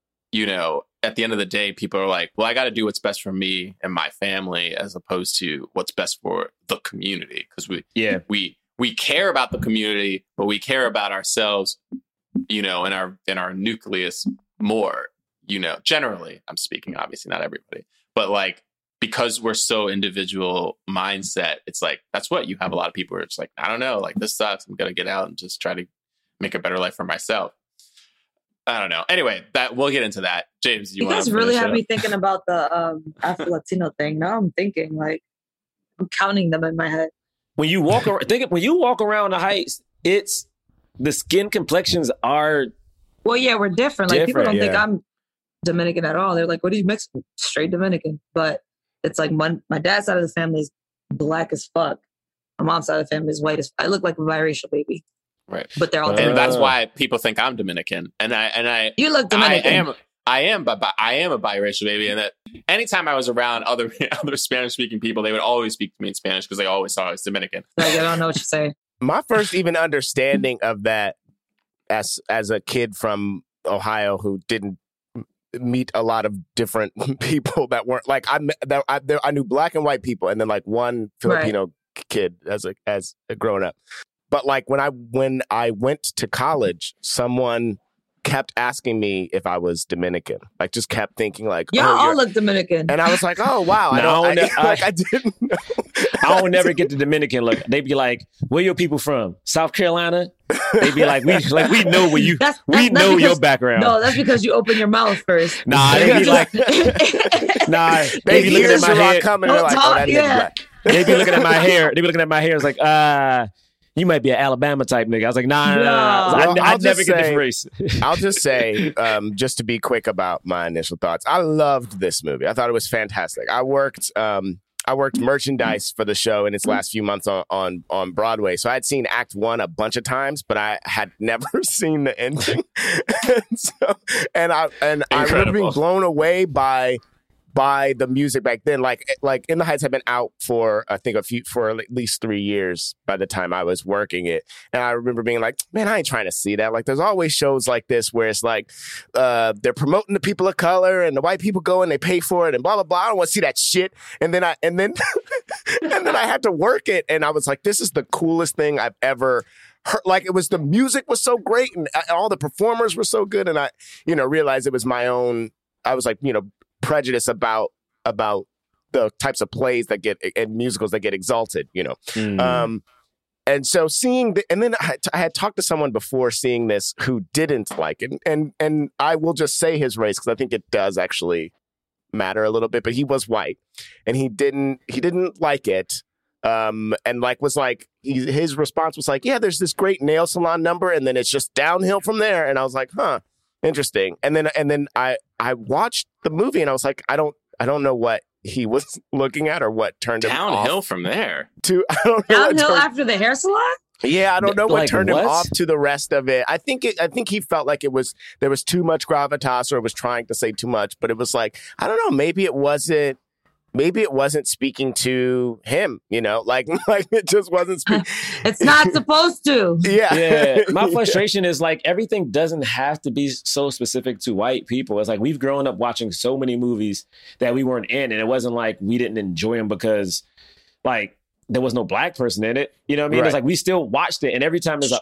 at the end of the day, people are like, well, I got to do what's best for me and my family, as opposed to what's best for the community. Because we care about the community, but we care about ourselves, in our nucleus more, generally. I'm speaking, obviously not everybody, but like, because we're so individual mindset, it's like, that's what you have. A lot of people where it's like, I don't know, like this sucks. I'm going to get out and just try to make a better life for myself. I don't know. Anyway, that we'll get into that. James, You guys really have me thinking about the Afro-Latino thing. Now I'm thinking, like, I'm counting them in my head. When you walk around the Heights, it's the skin complexions are Well, yeah, we're different. Like, people don't think yeah. I'm Dominican at all. They're like, what are you Mexican? Straight Dominican. But it's like my dad's side of the family is black as fuck. My mom's side of the family is white as I look like a biracial baby. Right. But they're all and that's why people think I'm Dominican. And I You look Dominican. I am a biracial baby. And that anytime I was around other Spanish speaking people, they would always speak to me in Spanish because they always saw I was Dominican. Like, I don't know what you're saying. My first even understanding of that as a kid from Ohio who didn't meet a lot of different people that weren't like I knew black and white people and then like one Filipino kid as a grown up. But like when I went to college, someone kept asking me if I was Dominican. Like just kept thinking like, y'all all look Dominican. And I was like, oh wow, I didn't know. I don't never get the Dominican look. They'd be like, where your people from? South Carolina? They'd be like, we know where you we know your background. No, that's because you open your mouth first. Nah, they'd be like they be looking at my hair. Coming, like, oh, that black. They'd be looking at my hair. They'd be looking at my hair. It's like, you might be an Alabama type nigga. I was like, nah. Well, I'd never get the race. I'll just say, just to be quick about my initial thoughts, I loved this movie. I thought it was fantastic. I worked merchandise for the show in its last few months on Broadway. So I had seen Act 1 a bunch of times, but I had never seen the ending. and I remember being blown away by the music back then. Like In the Heights had been out for I think for at least 3 years by the time I was working it. And I remember being like, man, I ain't trying to see that. Like there's always shows like this where it's like they're promoting the people of color and the white people go and they pay for it and blah blah blah. I don't want to see that shit. And then I had to work it and I was like, this is the coolest thing I've ever heard. Like it was, the music was so great and all the performers were so good, and I realized it was my own. I was like, prejudice about the types of plays that get and musicals that get exalted, and so seeing and then I had talked to someone before seeing this who didn't like it, and I will just say his race because I think it does actually matter a little bit, but he was white and he didn't like it, and like was like his response was like, yeah, there's this great nail salon number and then it's just downhill from there, and I was like, huh. Interesting. And then I watched the movie and I was like, I don't know what he was looking at or what turned him off. Downhill from there. I don't know downhill after the hair salon? Yeah, I don't know what turned him off to the rest of it. I think he felt like there was too much gravitas or was trying to say too much, but it was like, I don't know, maybe it wasn't speaking to him, like it just wasn't speaking. It's not supposed to. Yeah. My frustration is like everything doesn't have to be so specific to white people. It's like we've grown up watching so many movies that we weren't in, and it wasn't like we didn't enjoy them because like there was no black person in it. You know what I mean? Right. It's like we still watched it, and every time there's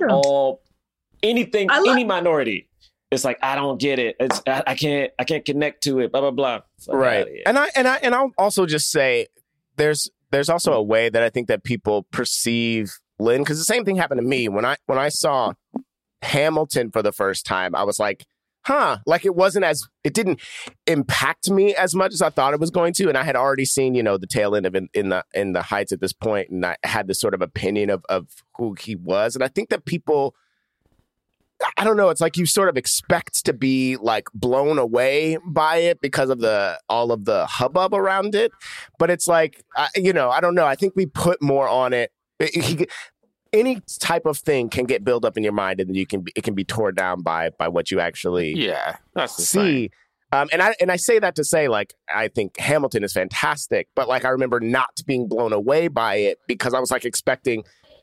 any minority. It's like, I don't get it. I can't connect to it. Blah blah blah. Right. And I'll also just say, there's also a way that I think that people perceive Lin, because the same thing happened to me when I saw Hamilton for the first time. I was like, huh, like it didn't impact me as much as I thought it was going to, and I had already seen the tail end of in the Heights at this point, and I had this sort of opinion of who he was, and I think that people. I don't know. It's like you sort of expect to be like blown away by it because of all of the hubbub around it. But it's like, I don't know. I think we put more on it. Any type of thing can get built up in your mind, and then it can be torn down by what you actually see. And I say that to say, like, I think Hamilton is fantastic, but like I remember not being blown away by it because I was like expecting.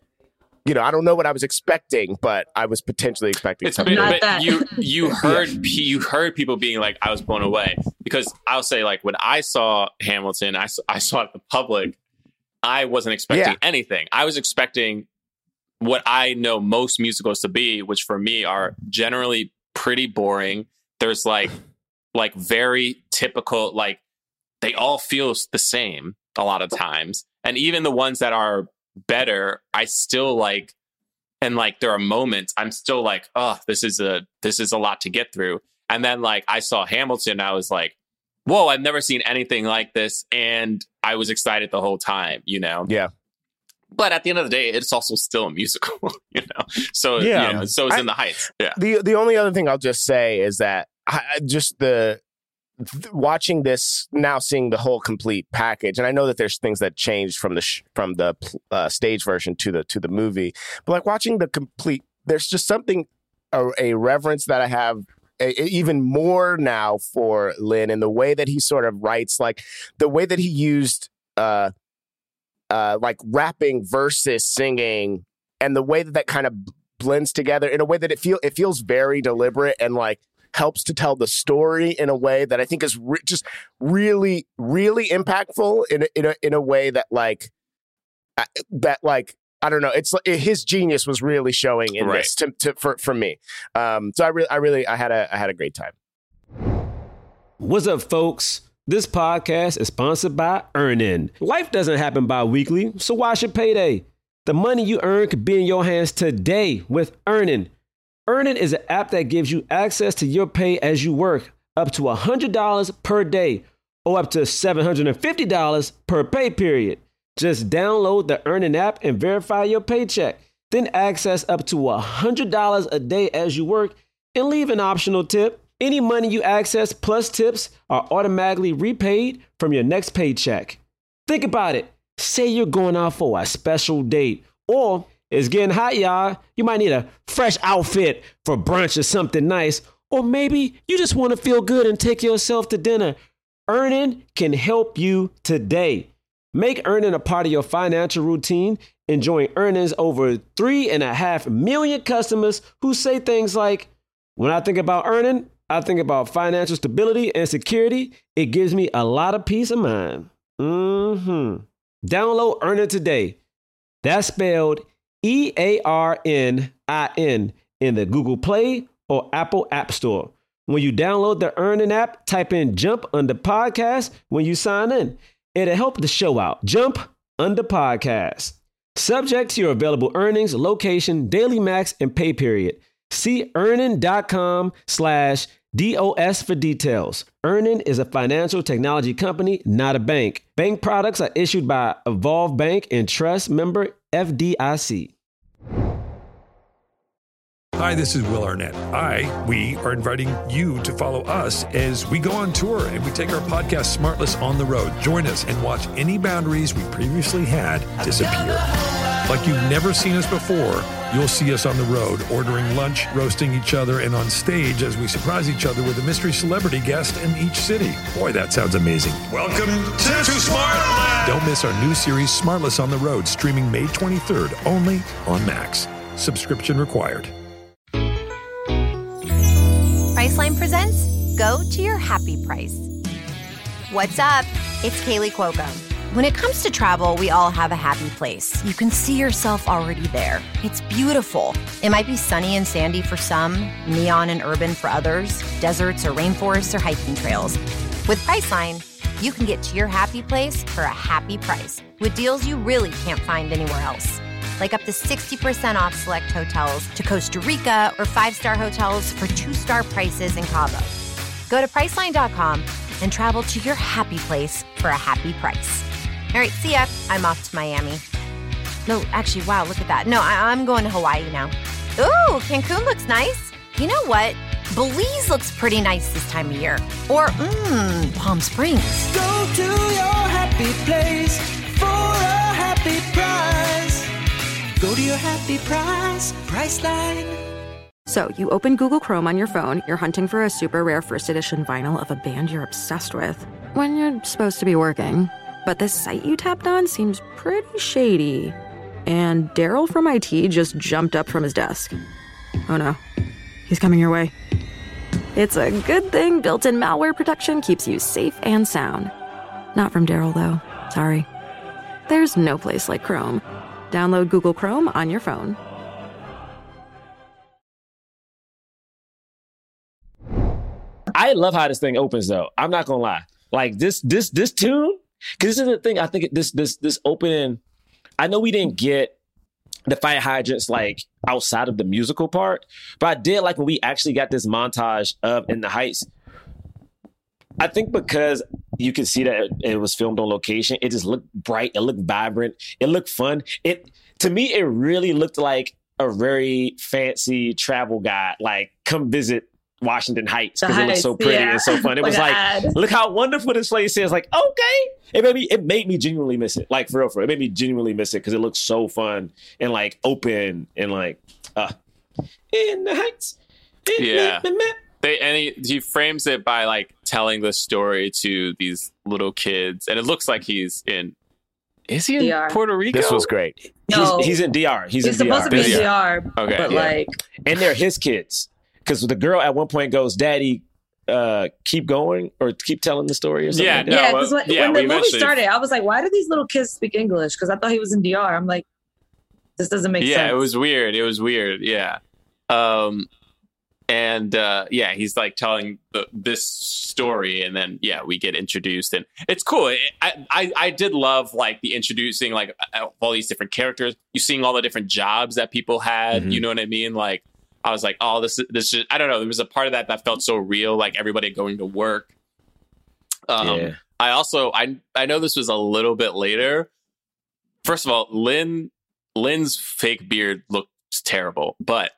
I don't know what I was expecting, but I was potentially expecting something. But you heard people being like, I was blown away, because I'll say, like, when I saw Hamilton, I saw it at the public. I wasn't expecting anything. I was expecting what I know most musicals to be, which for me are generally pretty boring. There's like very typical, like they all feel the same a lot of times, and even the ones that are better, I still like And like, there are moments I'm still like, oh, this is a lot to get through. And then like, I saw Hamilton. I was like, whoa, I've never seen anything like this. And I was excited the whole time, you know? Yeah. But at the end of the day, it's also still a musical, you know? So, Yeah. you know, so is In the Heights. Yeah. The only other thing I'll just say is that watching this now, seeing the whole complete package, and I know that there's things that changed from the stage version to the movie, but like watching the complete, there's just something, a reverence that I have even more now for Lin, and the way that he sort of writes, like the way that he used like rapping versus singing, and the way that kind of blends together in a way that it feels very deliberate and like helps to tell the story in a way that I think is just really, really impactful in a way that like I don't know. It's like his genius was really showing in this for me. So I had a great time. What's up, folks? This podcast is sponsored by Earnin. Life doesn't happen bi-weekly, so why should payday? The money you earn could be in your hands today with Earnin. Earnin is an app that gives you access to your pay as you work, up to $100 per day, or up to $750 per pay period. Just download the Earnin app and verify your paycheck. Then access up to $100 a day as you work and leave an optional tip. Any money you access plus tips are automatically repaid from your next paycheck. Think about it. Say you're going out for a special date, or it's getting hot, y'all. You might need a fresh outfit for brunch or something nice, or maybe you just want to feel good and take yourself to dinner. Earnin can help you today. Make Earnin a part of your financial routine and join Earnin's over 3.5 million customers who say things like, when I think about Earnin, I think about financial stability and security. It gives me a lot of peace of mind. Download Earnin today. That's spelled EARNIN in the Google Play or Apple App Store. When you download the Earnin app, type in Jump Under Podcast when you sign in. It'll help the show out. Jump Under Podcast. Subject to your available earnings, location, daily max, and pay period. See earnin.com/DOS for details. Earnin is a financial technology company, not a bank. Bank products are issued by Evolve Bank and Trust, member FDIC. Hi, this is Will Arnett. We are inviting you to follow us as we go on tour and we take our podcast Smartless on the road. Join us and watch any boundaries we previously had disappear. Like you've never seen us before, you'll see us on the road, ordering lunch, roasting each other, and on stage as we surprise each other with a mystery celebrity guest in each city. Boy, that sounds amazing. Welcome to Smartland! Don't miss our new series, Smartless on the Road, streaming May 23rd, only on Max. Subscription required. Priceline presents Go to Your Happy Price. What's up? It's Kaylee Cuoco. When it comes to travel, we all have a happy place. You can see yourself already there. It's beautiful. It might be sunny and sandy for some, neon and urban for others, deserts or rainforests or hiking trails. With Priceline, you can get to your happy place for a happy price with deals you really can't find anywhere else. Like up to 60% off select hotels to Costa Rica or 5-star hotels for 2-star prices in Cabo. Go to Priceline.com and travel to your happy place for a happy price. All right, see ya. I'm off to Miami. No, actually, wow, look at that. No, I'm going to Hawaii now. Ooh, Cancun looks nice. You know what? Belize looks pretty nice this time of year. Or, Palm Springs. Go to your happy place for a happy price. Go to your happy price, Priceline. So you open Google Chrome on your phone, you're hunting for a super rare first edition vinyl of a band you're obsessed with, when you're supposed to be working. But this site you tapped on seems pretty shady. And Daryl from IT just jumped up from his desk. Oh no, he's coming your way. It's a good thing built-in malware protection keeps you safe and sound. Not from Daryl, though. Sorry. There's no place like Chrome. Download Google Chrome on your phone. I love how this thing opens, though. I'm not gonna lie. Like this tune, because this is the thing. I think this opening. I know we didn't get the fire hydrants like outside of the musical part. But I did like when we actually got this montage of In the Heights. I think because you can see that it was filmed on location, it just looked bright, it looked vibrant, it looked fun. To me, it really looked like a very fancy travel guide, like come visit Washington Heights because it looked so pretty and so fun. It was like, look how wonderful this place is. Like, okay. It made me genuinely miss it. Like, for real. It made me genuinely miss it because it looked so fun and like open and like, in the Heights. Yeah. He frames it by like telling the story to these little kids. And it looks like he's in... Is he in DR. Puerto Rico? This was great. No. He's in DR. He's in supposed DR. to be in DR. Okay. But like... And they're his kids. Because the girl at one point goes, Daddy, keep going or keep telling the story or something. Yeah, like no, that. because when the movie started, I was like, why do these little kids speak English? Because I thought he was in DR. I'm like, this doesn't make sense. Yeah, it was weird. Yeah. He's like telling this story, and then we get introduced, and it's cool. I did love like the introducing like all these different characters. You seeing all the different jobs that people had. You know what I mean? Like I was like, oh, this is I don't know. There was a part of that felt so real, like everybody going to work. I also I know this was a little bit later. First of all, Lynn's fake beard looks terrible, but.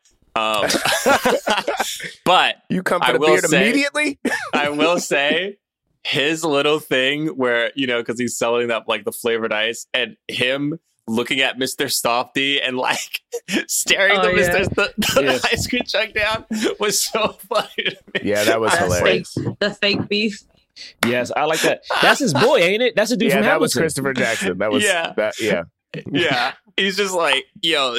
But you come for the beard immediately. I will say his little thing where, because he's selling that like the flavored ice, and him looking at Mr. Softy and like staring the ice cream truck down was so funny to me. Yeah, that was hilarious. The fake beef. Yes, I like that. That's his boy, ain't it? That's a dude from Hamilton. That was Christopher Jackson. That was yeah. He's just like, yo,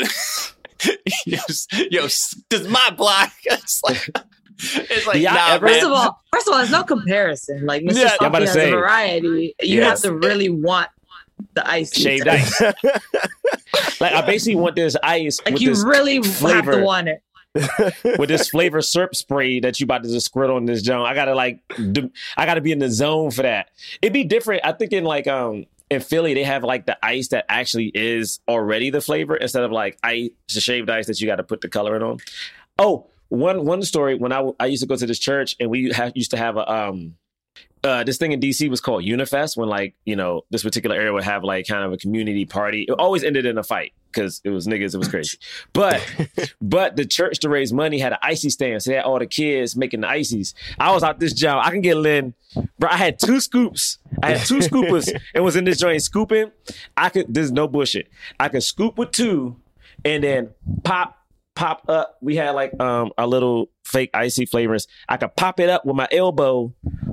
this is my block. It's like first of all, there's no comparison. Like Mr. Softy has a variety. You have to really want the ice, shaved ice. Like I basically want this ice. Like with you this really flavor, have to want it. With this flavor syrup spray that you about to just squirt on this John. I gotta be in the zone for that. It'd be different. I think in like in Philly, they have like the ice that actually is already the flavor instead of like the shaved ice that you got to put the coloring on. Oh, one story when I used to go to this church and we used to have this thing in DC was called Unifest when like, this particular area would have like kind of a community party. It always ended in a fight because it was niggas. It was crazy. But the church to raise money had an icy stand. So they had all the kids making the ices. I was out this job. I can get Lynn. Bro, I had 2 scoops. I had 2 scoopers and was in this joint scooping. This is no bullshit. I could scoop with 2 and then pop up. We had like our little fake icy flavors. I could pop it up with my elbow.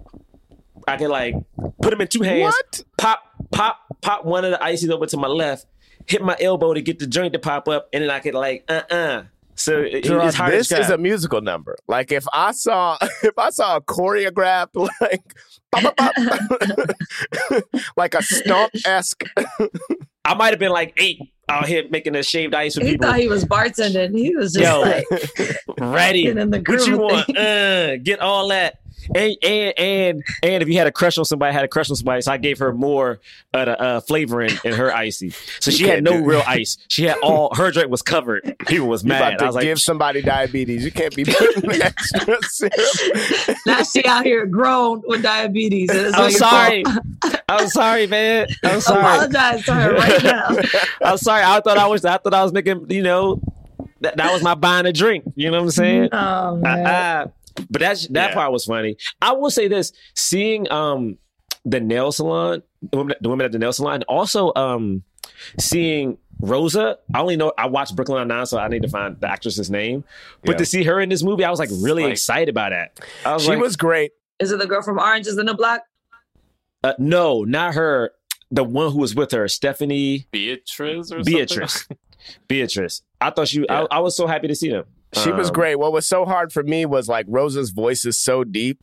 I could like put them in 2 hands. What? Pop one of the ices over to my left. Hit my elbow to get the joint to pop up, and then I could like So it's hard this to is a musical number. Like if I saw a choreographed like pop, pop, pop, like a stomp-esque. I might have been like 8 out here making a shaved ice with people. He thought he was bartending. He was just like ready. In the what you want? Get all that. And if you had a crush on somebody, I had a crush on somebody, so I gave her more of the flavoring in her icy. So she had no real ice. She had her drink was covered. People was mad. I was like, give somebody diabetes. You can't be putting extra syrup. Now she out here grown with diabetes. I'm sorry. I'm sorry, man. I'm sorry. Apologize to her right now. I'm sorry. I thought I was making, that was my buying a drink. You know what I'm saying? Oh, man. But that part was funny. I will say this: seeing the nail salon, the women at the nail salon, and also seeing Rosa. I watched Brooklyn Nine-Nine, so I need to find the actress's name. But to see her in this movie, I was like really excited about that. She was great. Is it the girl from Orange Is the New Black? No, not her. The one who was with her, Stephanie Beatrice. Beatrice. I thought I was so happy to see them. She was great. What was so hard for me was like Rosa's voice is so deep.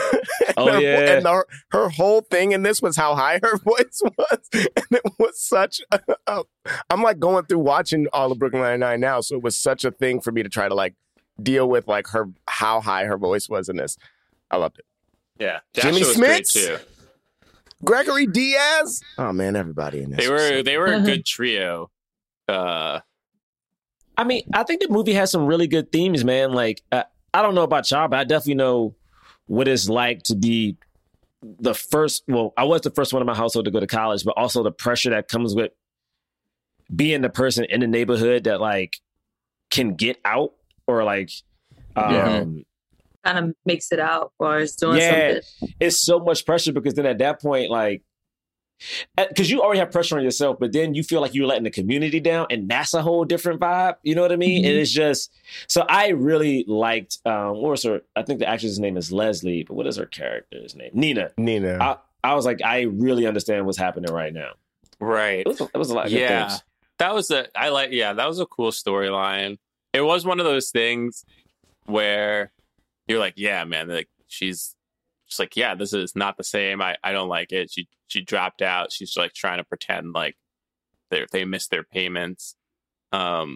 And her whole thing in this was how high her voice was. And it was such I'm like going through watching all of Brooklyn Nine-Nine now. So it was such a thing for me to try to like deal with like how high her voice was in this. I loved it. Yeah. Jimmy Smits, too. Gregory Diaz. Oh man, everybody in this. They were a good trio. I mean, I think the movie has some really good themes, man. Like, I don't know about y'all, but I definitely know what it's like to be the first. Well, I was the first one in my household to go to college, but also the pressure that comes with being the person in the neighborhood that like can get out or like, kind of makes it out or is doing something. It's so much pressure because then at that point, like, because you already have pressure on yourself, but then you feel like you're letting the community down, and that's a whole different vibe. You know what I mean? And it's just, so I really liked, what was her, I think the actress's name is Leslie, but what is her character's name? Nina. I was like, I really understand what's happening right now. Right. It was a lot of good things. That was that was a cool storyline. It was one of those things where you're like, yeah, man, like she's just like, yeah, this is not the same. I don't like it. She dropped out. She's like trying to pretend like they missed their payments. I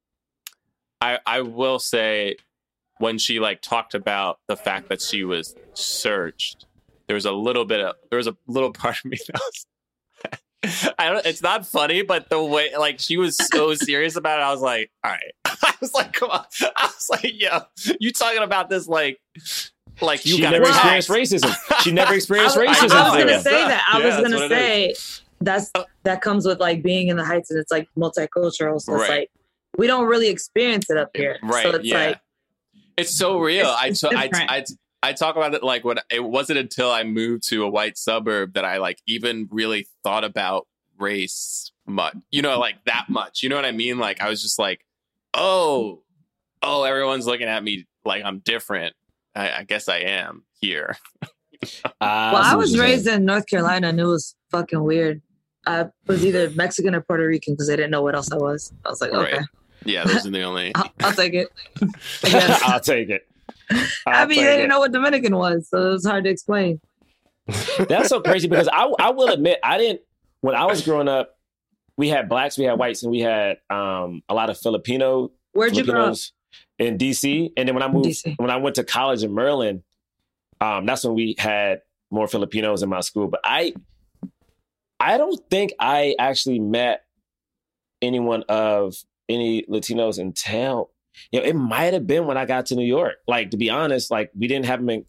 will say when she like talked about the fact that she was searched, there was a little part of me that was it's not funny, but the way like she was so serious about it, I was like, all right. I was like, come on. I was like, yo, you talking about this like you never experienced racism. She never experienced racism. I was gonna say that. I was gonna say that comes with like being in the Heights, and it's like multicultural. So it's like we don't really experience it up here. Right. So it's like it's so real. I talk about it like when it wasn't until I moved to a white suburb that I like even really thought about race much. You know, like that much. You know what I mean? Like I was just like, oh, everyone's looking at me like I'm different. I guess I am here. I was raised in North Carolina and it was fucking weird. I was either Mexican or Puerto Rican because they didn't know what else I was. I was like, okay. Yeah, those are the only. I'll take it. I'll take it. I mean, they didn't know what Dominican was, so it was hard to explain. That's so crazy because I will admit, when I was growing up, we had blacks, we had whites, and we had a lot of Filipinos. Where'd you grow up? In DC. And then when I went to college in Maryland, that's when we had more Filipinos in my school. But I don't think I actually met anyone of any Latinos in town. You know, it might have been when I got to New York. Like, to be honest, like we didn't have them in,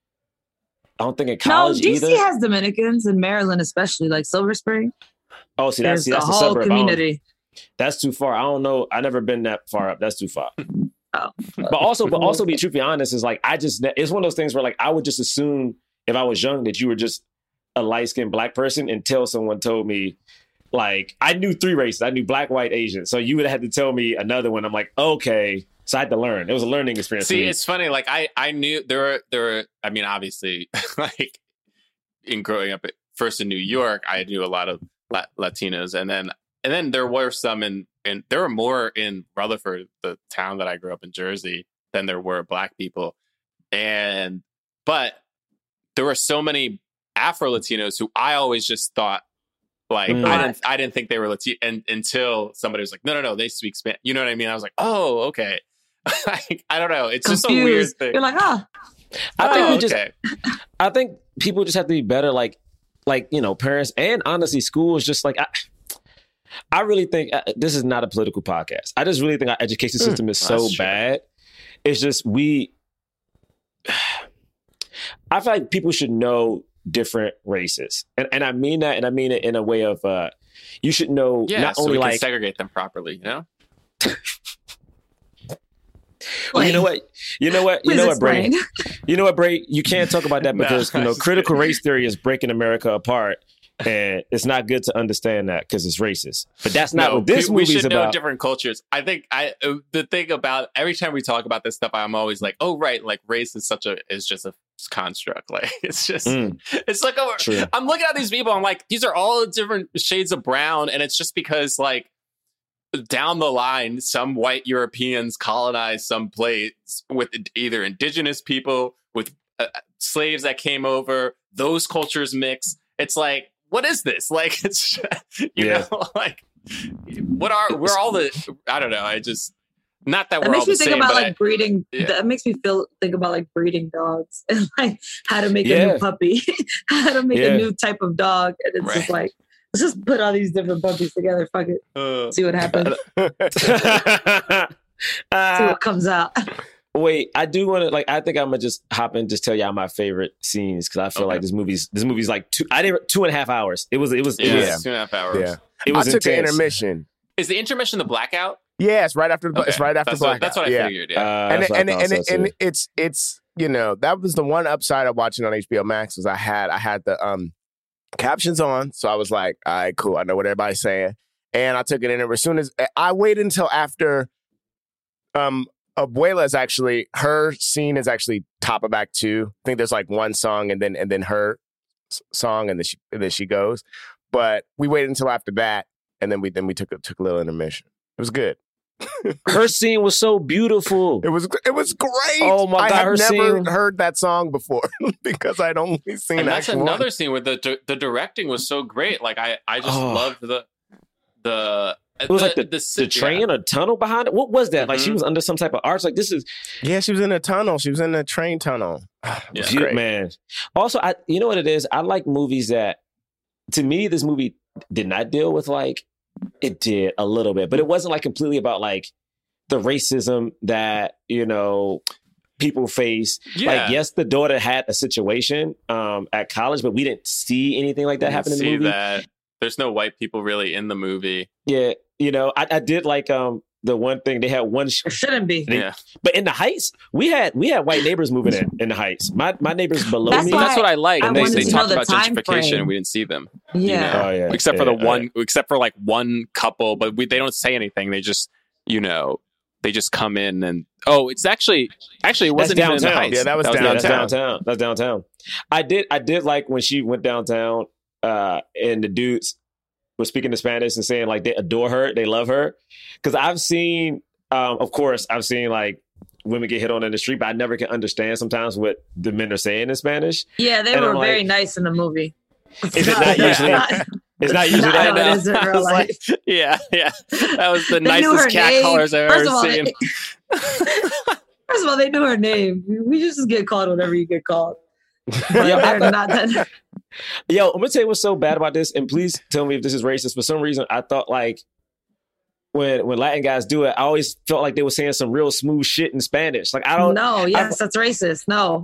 I don't think in college either. DC has Dominicans in Maryland, especially like Silver Spring. Oh, see, that's the whole suburb. Community. That's too far. I don't know. I've never been that far up. That's too far. But also be truthfully honest, is like it's one of those things where like I would just assume if I was young that you were just a light-skinned black person until someone told me, like, I knew 3 races. I knew black, white, Asian. So you would have had to tell me another one. I'm like, okay. So I had to learn. It was a learning experience. See, it's funny. Like I knew there were. I mean, obviously, like in growing up first in New York, I knew a lot of Latinos, and then there were some and there were more in Rutherford, the town that I grew up in, Jersey, than there were black people. But there were so many Afro-Latinos who I always just thought, like, I didn't think they were Latino until somebody was like, no, they speak Spanish. You know what I mean? I was like, oh, okay. I don't know. It's just a weird thing. You're like, I think people just have to be better, like, you know, parents and honestly schools just like, I really think this is not a political podcast. I just really think our education system is so bad. It's just I feel like people should know different races. And I mean that, and I mean it in a way of you should know not so only we like can segregate them properly, you know? Well, you know what, Bray? You know what, Bray? You can't talk about that because you know critical race theory is breaking America apart, and it's not good to understand that because it's racist. But that's not what this movie is about. We should know different cultures. I think the thing about every time we talk about this stuff, I'm always like, oh right, like race is just a construct. Like it's just it's like I'm looking at these people. I'm like, these are all different shades of brown, and it's just because like. Down the line, some white Europeans colonized some place with either indigenous people, with slaves that came over. Those cultures mix. It's like, what is this? Like, it's you know, like we're all the. I don't know. I just not that we're all the same. That makes me think about like breeding. Yeah. That makes me think about like breeding dogs and like how to make a new puppy, how to make a new type of dog, and it's just like. Let's just put all these different puppies together. Fuck it. See what happens. See what comes out. Wait, I do want to like. I think I'm gonna just hop in, just tell y'all my favorite scenes because I feel like this movie's like 2.5 hours. It was 2.5 hours. Yeah, it was I took the intense. intermission. Is the intermission the blackout? Yeah, it's right after. It's right after blackout. That's what I figured. Yeah, and it's you know, that was the one upside of watching on HBO Max was I had the captions on, so I was like, all right, cool, I know what everybody's saying, and I took it in. And as soon as I waited until after, Abuela is actually, her scene is actually top of Act 2. I think there's like one song and then her song and then she goes. But we waited until after that, and then we took a little intermission. It was good. Her scene was so beautiful. It was great. Oh my God, I her had never scene heard that song before because I'd only seen. And that's Act another 1. scene where the directing was so great. Like I just loved the. It was like the train or tunnel behind it. What was that? Like she was under some type of arch. Like this is. Yeah, she was in a tunnel. She was in a train tunnel. Yeah, man. Also, you know what it is? I like movies that, to me, this movie did not deal with like, it did a little bit, but it wasn't like completely about like the racism that, you know, people face. Yeah. Like, yes, the daughter had a situation at college, but we didn't see anything like that happen in the movie. That. There's no white people really in the movie. Yeah, you know, I did like the one thing they had one. It shouldn't be. Yeah, but in the Heights, we had white neighbors moving in the Heights. My neighbors below me. That's what I like. I They wanted to talked know about the time gentrification, frame. and we didn't see them. Yeah. you know? Oh, yeah. Except for except for like one couple, but they don't say anything. They just, you know, they just come in and it's actually it wasn't even in the Heights. Yeah, that was downtown. That's downtown. I did like when she went downtown and the dudes were speaking in Spanish and saying like they adore her, they love her. Because I've seen, of course, like women get hit on in the street, but I never can understand sometimes what the men are saying in Spanish. Yeah, they And were I'm like, very nice in the movie. Is it not usually? It's not usually Not that. how it is in real life. Yeah. That was the They knew nicest her cat name. callers I've First ever of all, seen. First of all, they knew her name. We just get called whatever you get called. But Yo, they're not that. Yo, I'm gonna tell you what's so bad about this, and please tell me if this is racist. For some reason, I thought like when Latin guys do it, I always felt like they were saying some real smooth shit in Spanish. Like I don't. No, yes, that's racist. No.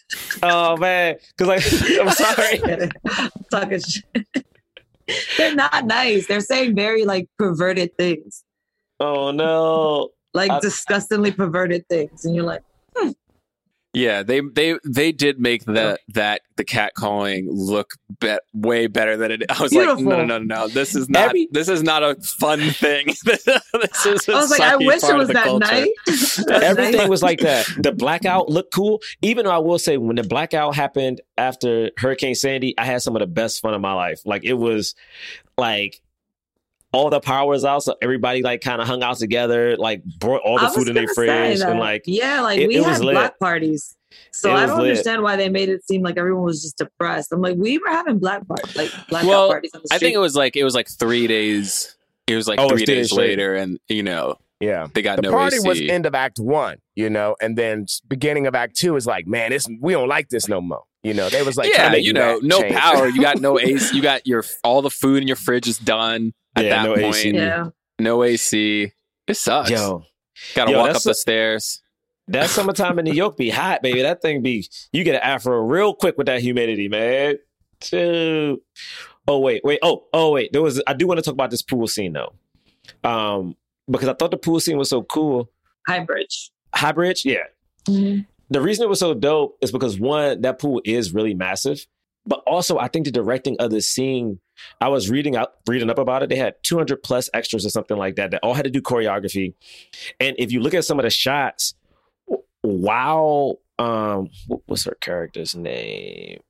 Oh man, because like I'm sorry. Talking shit. They're not nice. They're saying very like perverted things. Oh no. Like disgustingly perverted things, and you're like, Yeah, they did make the cat calling look way better than it. I was Beautiful. like, no, this is not a fun thing. This is. I was like, I wish it was that night. Everything was like that. The blackout looked cool. Even though I will say, when the blackout happened after Hurricane Sandy, I had some of the best fun of my life. Like it was like all the power was out, so everybody like kind of hung out together, like brought all the food in their fridge, and like we it had was lit. black parties. So It I was don't lit. understand why they made it seem like everyone was just depressed. I'm like, we were having blackout parties Well, on the street. I think it was like 3 days. It was like 3 days later, and you know, they got the no party AC. was end of Act 1, you know, and then beginning of Act 2 is like, man, we don't like this no more. You know, they was like, trying to you know, no change. power. You got no AC. You got all the food in your fridge is done at that no point. AC. Yeah. No AC. It sucks. Gotta walk up the stairs. That summertime in New York be hot, baby. That thing you get an afro real quick with that humidity, man. Oh wait. I do want to talk about this pool scene though. Because I thought the pool scene was so cool. High Bridge, yeah. Mm-hmm. The reason it was so dope is because one, that pool is really massive. But also I think the directing of the scene, I was reading up about it. They had 200 plus extras or something like that all had to do choreography. And if you look at some of the shots, what was her character's name?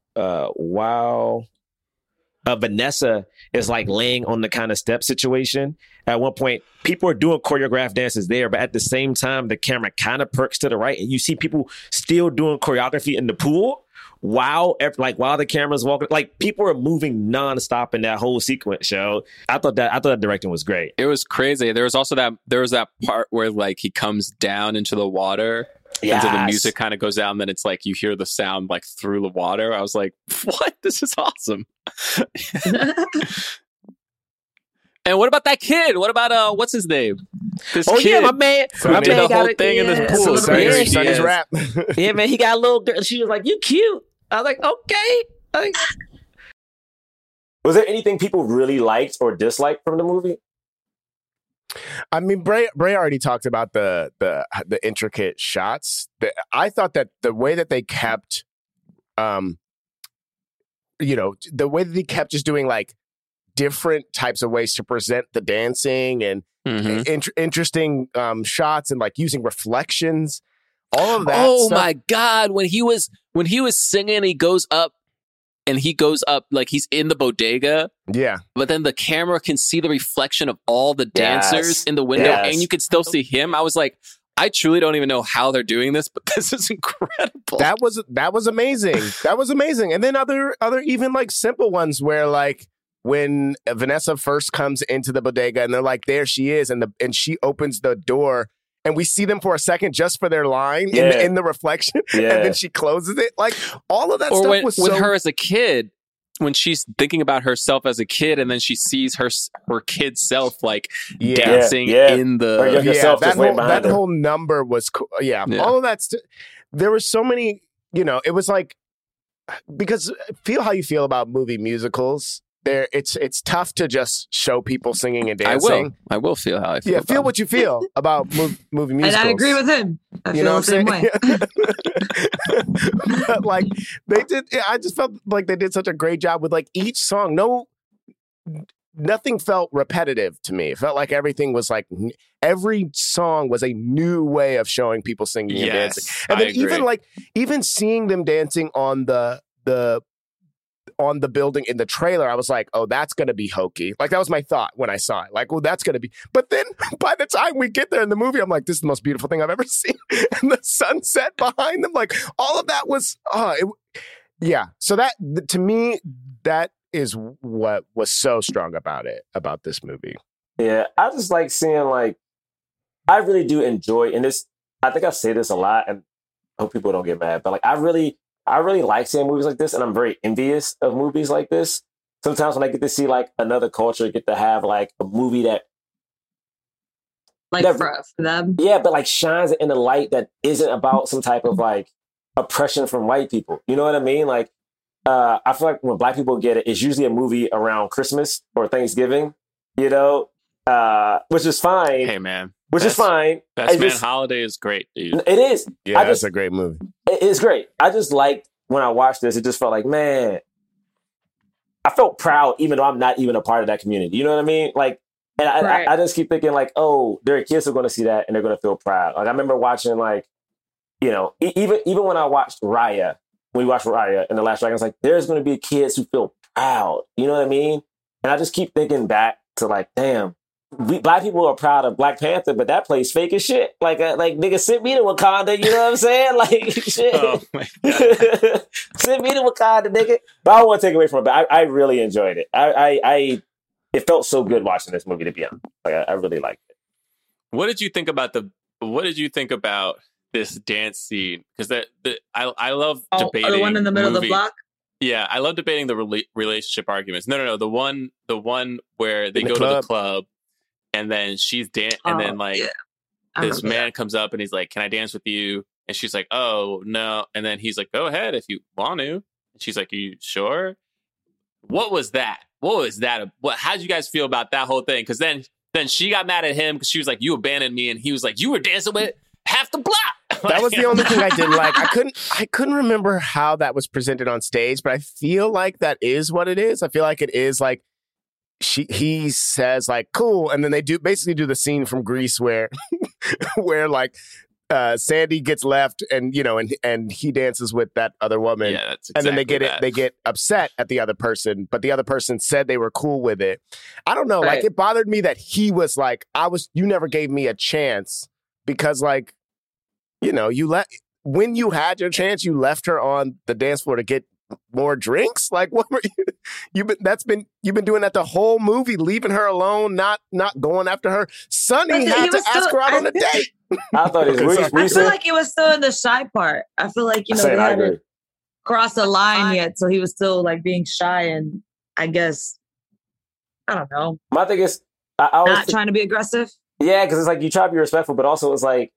Vanessa is like laying on the kind of step situation. At one point, people are doing choreographed dances there, but at the same time, the camera kind of perks to the right, and you see people still doing choreography in the pool while the camera's walking. Like people are moving nonstop in that whole sequence. Yo, I thought that directing was great. It was crazy. There was also that part where like he comes down into the water. Yes. And so the music kind of goes down, and then it's like you hear the sound like through the water. I was like, what? This is awesome. And what about that kid? What about what's his name? This kid. Yeah, my man. My man man got whole thing in this pool. Sonny's rap. Yeah, man, he got a little girl. She was like, "You cute." I was like, "Okay." Was there anything people really liked or disliked from the movie? I mean, Bray already talked about the intricate shots. I thought that the way that they kept, the way that they kept just doing like different types of ways to present the dancing and interesting shots and like using reflections, all of that. Oh stuff. my God! When he was singing, he goes up like he's in the bodega. Yeah. But then the camera can see the reflection of all the dancers in the window, and you can still see him. I was like, I truly don't even know how they're doing this, but this is incredible. That was amazing. That was amazing. And then other even like simple ones where like when Vanessa first comes into the bodega and they're like, there she is, and she opens the door. And we see them for a second just for their line in the reflection. And then she closes it. Like, all of that stuff was with her as a kid, when she's thinking about herself as a kid, and then she sees her kid self, like, dancing in the... that whole number was cool. Yeah. All of that stuff. There were so many, it was like... Because feel how you feel about movie musicals. It's tough to just show people singing and dancing. I will feel how I feel. Yeah, feel what you feel about movie musicals. And I agree with him. I feel the same way. But like they did, I just felt like they did such a great job with like each song. Nothing felt repetitive to me. It felt like everything was like every song was a new way of showing people singing and dancing. And then even seeing them dancing on the building in the trailer, I was like, oh, that's going to be hokey. Like, that was my thought when I saw it. Like, well, that's going to be... But then, by the time we get there in the movie, I'm like, this is the most beautiful thing I've ever seen. And the sunset behind them, like, all of that was... So that, to me, that is what was so strong about this movie. Yeah, I just like seeing, like... I really do enjoy, and this... I think I say this a lot, and I hope people don't get mad, but, like, I really like seeing movies like this, and I'm very envious of movies like this. Sometimes when I get to see like another culture, get to have like a movie that for them. Yeah, but like shines it in a light that isn't about some type of like oppression from white people. You know what I mean? Like I feel like when Black people get it, it's usually a movie around Christmas or Thanksgiving, which is fine. Hey man. Which is fine. Best Man Holiday is great, dude. It is. Yeah, that's a great movie. It's great. I just liked when I watched this, it just felt like, man, I felt proud even though I'm not even a part of that community. You know what I mean? Like, and I just keep thinking like, oh, there are kids who are going to see that and they're going to feel proud. Like I remember watching like, even when I watched Raya, when we watched Raya in The Last Dragon, I was like, there's going to be kids who feel proud. You know what I mean? And I just keep thinking back to like, damn, Black people are proud of Black Panther, but that place fake as shit. Like nigga, send me to Wakanda. You know what I'm saying? Like shit. Oh my God. Send me to Wakanda, nigga. But I don't want to take away from it. But I really enjoyed it. It felt so good watching this movie. To be honest, like I really liked it. What did you think about this dance scene? Because I love debating the one in the middle of the block. Yeah, I love debating the relationship arguments. No, the one where they go to the club. And then she's and then like this man comes up and he's like, "Can I dance with you?" And she's like, "Oh no!" And then he's like, "Go ahead if you want to." And she's like, "Are you sure?" What was that? How did you guys feel about that whole thing? Because then she got mad at him because she was like, "You abandoned me," and he was like, "You were dancing with half the block." That was the only thing I didn't like. I couldn't remember how that was presented on stage, but I feel like that is what it is. I feel like it is like. He says like cool, and then they basically do the scene from Grease where like Sandy gets left and and he dances with that other woman. Yeah, that's exactly. And then they get upset at the other person, but the other person said they were cool with it. I don't know, like it bothered me that he was like, you never gave me a chance because like when you had your chance, you left her on the dance floor to get more drinks. Like what were you've been doing that the whole movie, leaving her alone, not going after her. Sonny had to ask her out on a date. I thought it was I feel like he was still in the shy part. I feel like they hadn't crossed the line yet, so he was still like being shy, and I guess I don't know. My thing is I was Not trying to be aggressive. Yeah, because it's like you try to be respectful, but also it's like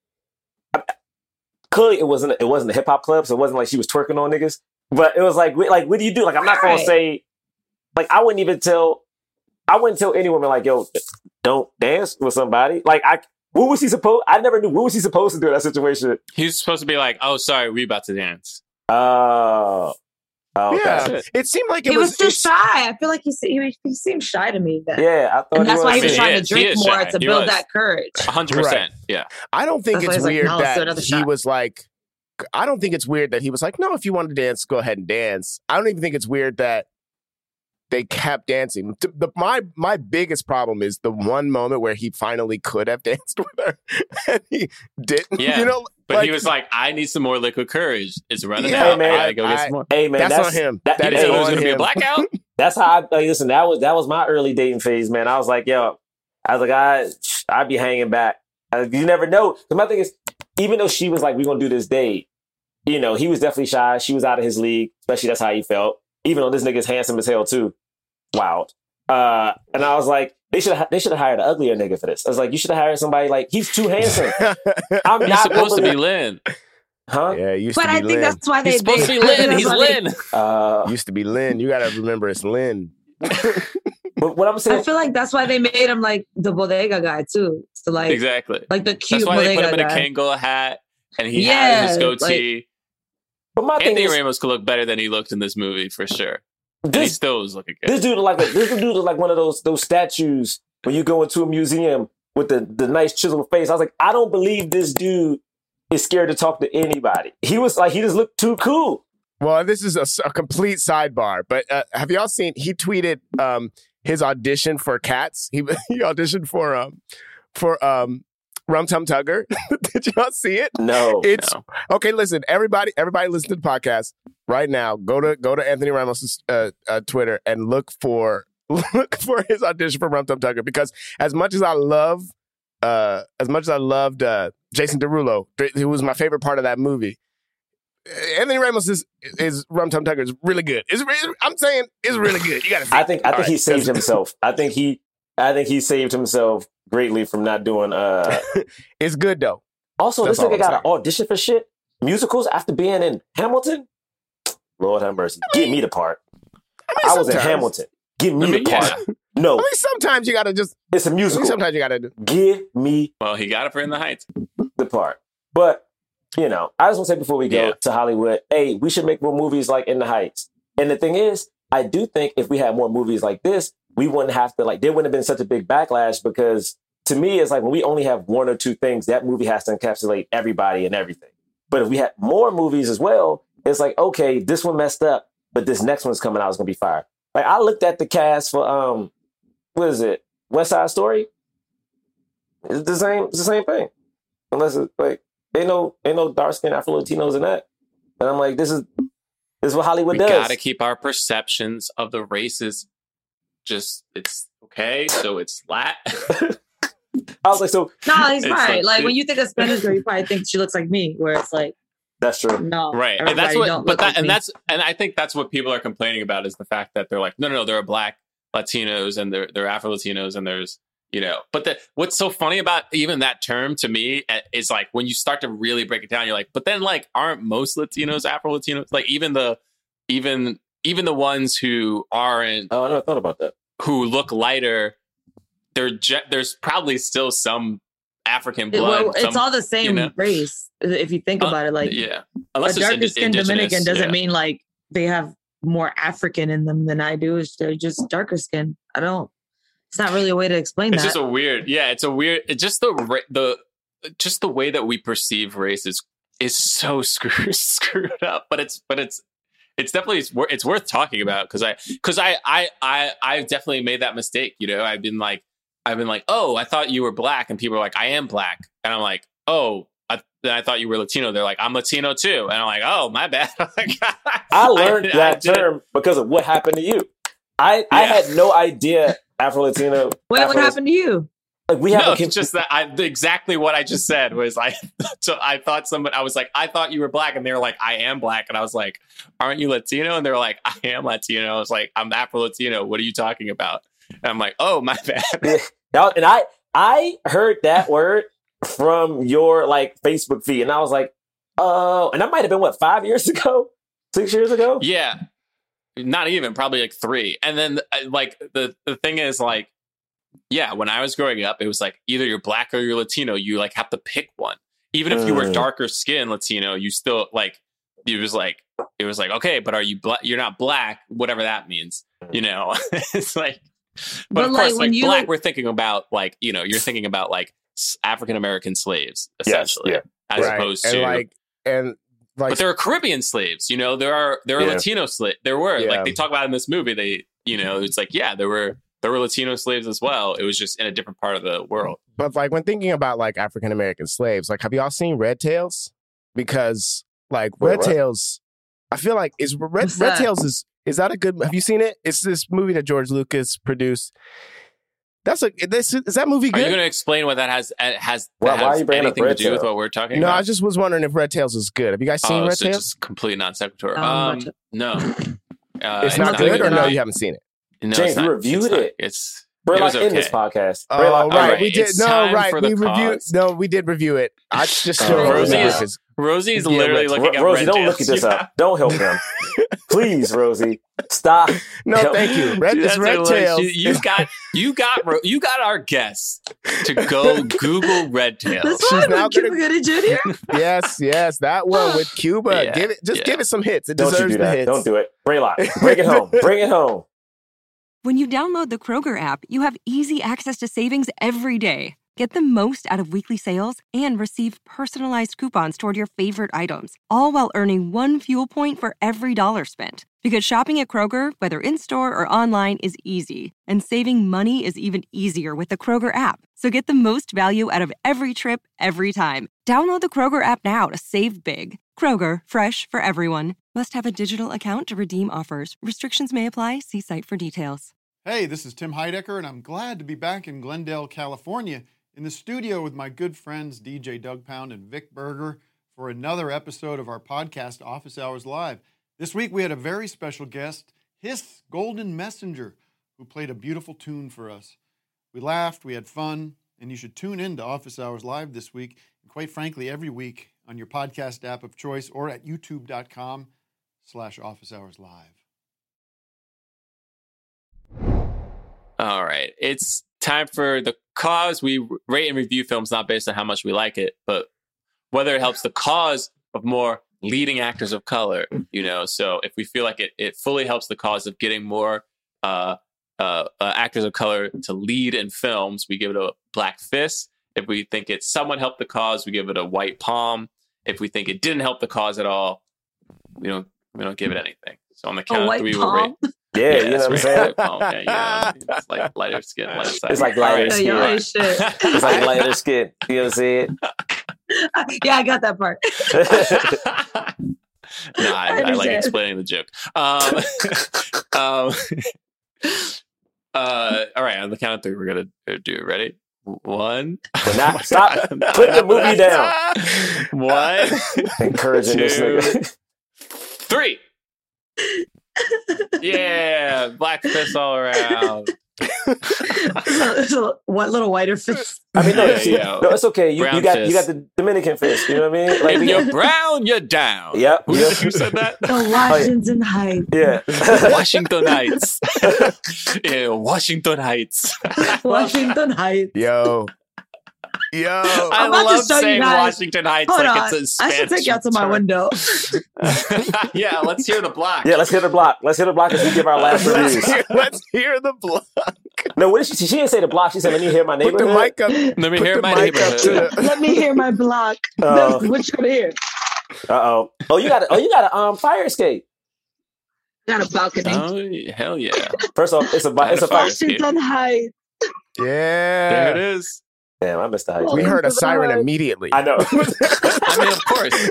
clearly it wasn't a hip hop club, so it wasn't like she was twerking on niggas. But it was like what do you do? Like I'm not gonna say like I wouldn't tell any woman like, yo, don't dance with somebody. Like what was he supposed? I never knew what was he supposed to do in that situation. He was supposed to be like, oh, sorry, we about to dance. Oh, yeah. It seemed like he was too shy. I feel like he seemed shy to me. Yeah, I thought, and that's why he was trying to drink more to build that courage. 100%. Yeah, I don't think it's weird that he was like. I don't think it's weird that he was like, no, if you want to dance, go ahead and dance. I don't even think it's weird that they kept dancing. My biggest problem is the one moment where he finally could have danced with her and he didn't. Yeah, you know, but he was like, I need some more liquid courage. It's running Hey, out. man, I gotta go get some more. Hey man, that's on him. That is on on going to be a him. blackout. That's how listen. That was my early dating phase, man. I was like, I'd be hanging back. You never know. Because my thing is, even though she was like, we're gonna do this date, you know, he was definitely shy. She was out of his league, especially that's how he felt. Even though this nigga's handsome as hell too. Wild. And I was like, they should have hired an uglier nigga for this. I was like, you should have hired somebody like, he's too handsome. He's supposed to be Lin. Huh? Yeah, used but to be I think Lin. that's why He's supposed to be Lin. He's Lin. Used to be Lin. You gotta remember it's Lin. But what I'm saying, I feel like that's why they made him like the bodega guy too. So like exactly, like the cute. That's why they put him in a guy. Kangol hat and he had his goatee. But my Anthony thing is, Ramos could look better than he looked in this movie for sure. And he still was looking good. This dude look like one of those statues when you go into a museum with the nice chiseled face. I was like, I don't believe this dude is scared to talk to anybody. He was like, he just looked too cool. Well, this is a complete sidebar, but have y'all seen? He tweeted his audition for Cats. He auditioned for Rum Tum Tugger. Did y'all see it? No. Okay. Listen, everybody listen to the podcast right now. Go to Anthony Ramos' Twitter and look for his audition for Rum Tum Tugger, because as much as I loved Jason Derulo, who was my favorite part of that movie, Anthony Ramos is Rum Tum Tugger is really good. I'm saying it's really good. You got to see. I think he saved himself. I think he saved himself greatly from not doing. It's good though. Also, this nigga got an audition for shit musicals after being in Hamilton. Lord have mercy. Give me the part. I was in Hamilton. Give me the part. Yeah. No. I mean, sometimes you gotta just. It's a musical. Sometimes you gotta do. Give me. Well, he got it for In the Heights. The part, but you know, I just want to say before we go to Hollywood, hey, we should make more movies like In the Heights. And the thing is, I do think if we had more movies like this, we wouldn't have to there wouldn't have been such a big backlash, because to me, it's like when we only have one or two things, that movie has to encapsulate everybody and everything. But if we had more movies as well, it's like, okay, this one messed up, but this next one's coming out, it's gonna be fire. Like I looked at the cast for what is it? West Side Story? It's the same thing. Unless it's like ain't no dark skinned Afro Latinos in that. And I'm like, this is what Hollywood does. We gotta keep our perceptions of the races it's okay, so it's flat. I was like, so no, he's right. Like when you think of Spanish girl, you probably think she looks like me, where it's like that's true. No. Right. And that's what and I think that's what people are complaining about, is the fact that they're like, no, there are black Latinos and there are Afro Latinos and there's, you know, but what's so funny about even that term to me is like when you start to really break it down, you're like, but then like, aren't most Latinos Afro Latinos? Like even the ones who aren't. Oh, I never thought about that. Who look lighter, there's probably still some African blood. Well, it's all the same race if you think about it. Like, unless a darker skinned Dominican doesn't mean like they have more African in them than I do. They're just darker skinned. It's not really a way to explain it's that. Just a weird. Yeah, it's a weird. It's just the way that we perceive race is so screwed up. But it's definitely it's worth talking about because I've definitely made that mistake. You know, I've been like, oh, I thought you were black, and people are like, I am black, and I'm like, oh, I thought you were Latino. They're like, I'm Latino too, and I'm like, oh, my bad. I learned that term because of what happened to you. I had no idea Afro Latino. Wait, what happened to you? Like it's just that exactly what I just said was I thought you were black, and they were like, I am black, and I was like, aren't you Latino? And they were like, I am Latino. I was like, I'm Afro Latino. What are you talking about? And I'm like, oh, my bad. And I heard that word from your like Facebook feed, and I was like, oh, and that might have been 5 years ago, 6 years ago. Yeah, not even, probably like 3. And then like the thing is like, yeah, when I was growing up, it was like either you're black or you're Latino. You like have to pick one. Even if you were darker skin Latino, you still like, it was like, okay, but are you black? You're not black, whatever that means, you know. It's like, but of course, like black, we're thinking about like, you know, you're thinking about like African American slaves essentially, as opposed to but there are Caribbean slaves, you know. There are Latino slaves. There were like they talk about in this movie. They, you know, it's like there were Latino slaves as well. It was just in a different part of the world. But like when thinking about like African American slaves, like have y'all seen Red Tails? Because like Red Tails, I feel like Red Tails is that a good? Have you seen it? It's this movie that George Lucas produced. Is that movie good? Are you going to explain what that has why are you bringing anything up Red to do with Tail? what we're talking about? No, I just was wondering if Red Tails is good. Have you guys seen Red Tails? Just complete non sequitur. No, it's not good, or no, you haven't seen it. No, James, we reviewed it. It was okay. In this podcast. Right, we did. We did review it. I just still Rosie's literally looking at Rosie, Red don't Tails. look at this up. Don't help him. Please, Rosie. Stop. No, thank you. It's Red Tails. You got our guests to go Google Red Tails. This one with Cuba Gooding Jr.? Yes, that one with Cuba. Yeah, give it some hits. It Don't deserves you do the that. hits. Don't do it. Braylock, bring it home. Bring it home. When you download the Kroger app, you have easy access to savings every day. Get the most out of weekly sales and receive personalized coupons toward your favorite items, all while earning 1 fuel point for every $1 spent. Because shopping at Kroger, whether in-store or online, is easy, and saving money is even easier with the Kroger app. So get the most value out of every trip, every time. Download the Kroger app now to save big. Kroger, fresh for everyone. Must have a digital account to redeem offers. Restrictions may apply. See site for details. Hey, this is Tim Heidecker, and I'm glad to be back in Glendale, California, in the studio with my good friends DJ Doug Pound and Vic Berger for another episode of our podcast, Office Hours Live. This week we had a very special guest, Hiss Golden Messenger, who played a beautiful tune for us. We laughed, we had fun, and you should tune in to Office Hours Live this week, and quite frankly, every week on your podcast app of choice or at youtube.com/Office Hours Live. All right. It's time for the cause. We rate and review films not based on how much we like it, but whether it helps the cause of more leading actors of color, you know. So if we feel like it fully helps the cause of getting more actors of color to lead in films, we give it a black fist. If we think it somewhat helped the cause, we give it a white palm. If we think it didn't help the cause at all, we don't give it anything. So on the count of 3, we'll rate. Yeah, you know what I'm saying? It's like lighter skin, lighter side. It's like lighter skin. It's like lighter skin. You know what I'm saying? Yeah, I got that part. No, I like explaining the joke. All right, on the count of 3, we're gonna do it. Ready? 1. Stop. Put the movie down. 1. Encouraging 2, this nigga. 3. Yeah, black fist all around. What little whiter fist? I mean, no, it's okay. You got the Dominican fist. You know what I mean? Like, if you're brown, you're down. Yep. Who said that? The Washington Heights. Yeah. Washington Heights. Yeah, Washington Heights. Washington Heights. Yo. I love saying Washington Heights. Hold like on. it's a I should take you out to my window. Yeah, let's hear the block. Yeah, let's hear the block. Let's hear the block as we give our last reviews. Let's hear the block. No, what did she didn't say the block. She said, let me hear my neighborhood. Put the mic up. Let me hear my neighborhood. Let me hear my block. What you gonna hear? Uh-oh. Oh, you got a fire escape. Got a balcony. Oh, hell yeah. First off, it's a fire escape. Washington Heights. Yeah. There it is. Damn, I missed the Heights. We heard a siren immediately. I know. I mean, of course.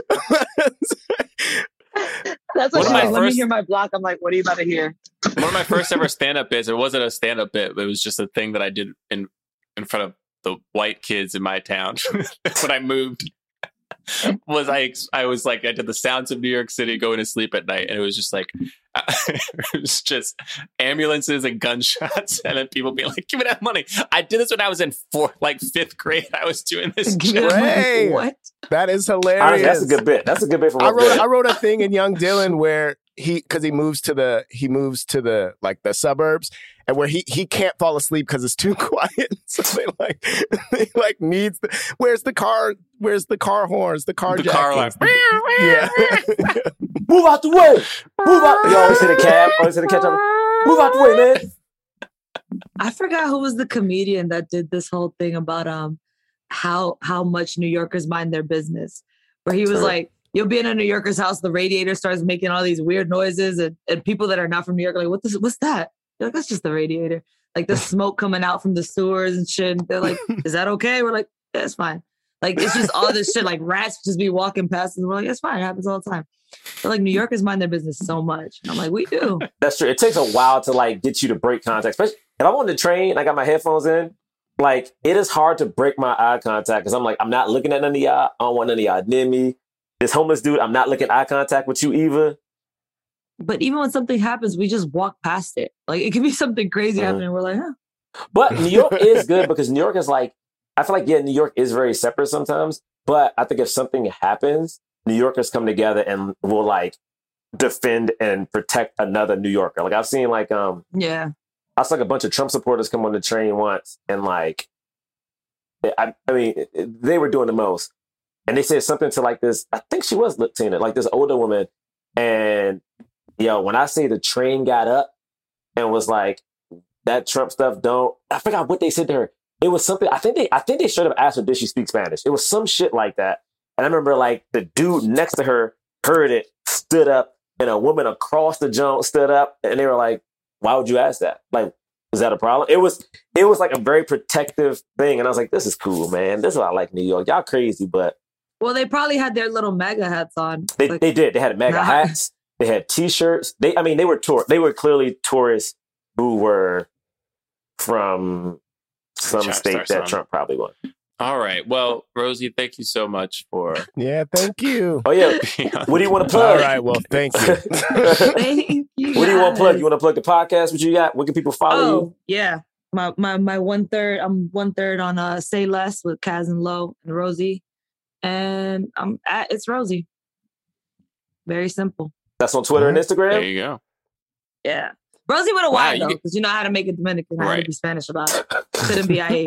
That's what let me hear my block. I'm like, what are you about to hear? One of my first ever stand-up bits, it wasn't a stand-up bit, but it was just a thing that I did in front of the white kids in my town when I moved. I did the sounds of New York City going to sleep at night, and it was just like it was just ambulances and gunshots, and then people being like, "Give me that money." I did this when I was in fifth grade. I was doing this. Hey, What? that is hilarious. Honestly, that's a good bit. That's a good bit for I one. I wrote a thing in Young Dylan where he moves to the like the suburbs, and where he can't fall asleep because it's too quiet. So they needs where's the car horns, the car jackets. Yeah. Move out the way. Move out. You always hit a cab. Always hit a catch up. Move out the way, man. I forgot who was the comedian that did this whole thing about how much New Yorkers mind their business. Where he was like, you'll be in a New Yorker's house, the radiator starts making all these weird noises, and people that are not from New York are like, what's that? You're like, that's just the radiator. Like the smoke coming out from the sewers and shit. And they're like, is that okay? We're like, yeah, it's fine. Like it's just all this shit. Like rats just be walking past and we're like, it's fine. It happens all the time. But like New Yorkers mind their business so much. And I'm like, we do. That's true. It takes a while to like get you to break contact. Especially if I'm on the train, I got my headphones in. Like it is hard to break my eye contact because I'm like, I'm not looking at none of y'all. I don't want none of y'all near me. This homeless dude, I'm not looking eye contact with you either. But even when something happens, we just walk past it. Like it could be something crazy happening. We're like, huh. But New York is good because New York is like, I feel like, yeah, New York is very separate sometimes. But I think if something happens, New Yorkers come together and will like defend and protect another New Yorker. Like I've seen like, yeah, I saw like a bunch of Trump supporters come on the train once and like, I mean, they were doing the most. And they said something to like this, I think she was Latina, like this older woman. And when I say the train got up and was like, that Trump stuff I forgot what they said to her. It was something, I think they straight up asked her, did she speak Spanish? It was some shit like that. And I remember like the dude next to her heard it, stood up, and a woman across the jump stood up, and they were like, why would you ask that? Like, is that a problem? It was like a very protective thing. And I was like, this is cool, man. This is why I like New York. Y'all crazy, but. Well, they probably had their little MAGA hats on. They did. They had MAGA hats. They had T-shirts. They were clearly tourists who were from some state that Trump probably won. All right. Well, Rosie, thank you so much for. Yeah, thank you. Oh yeah. What do you want to plug? All right. Well, thank you. Thank you. What do you want to plug? You want to plug the podcast? What you got? Where can people follow you? Yeah. My 1/3. I'm 1/3 on Say Less with Kaz and Lo and Rosie. And I'm at It's Rosie. Very simple. That's on Twitter and Instagram? There you go. Yeah. Rosie with a Y, though, because you know how to make it Dominican. I had to be Spanish about it. Couldn't be IE.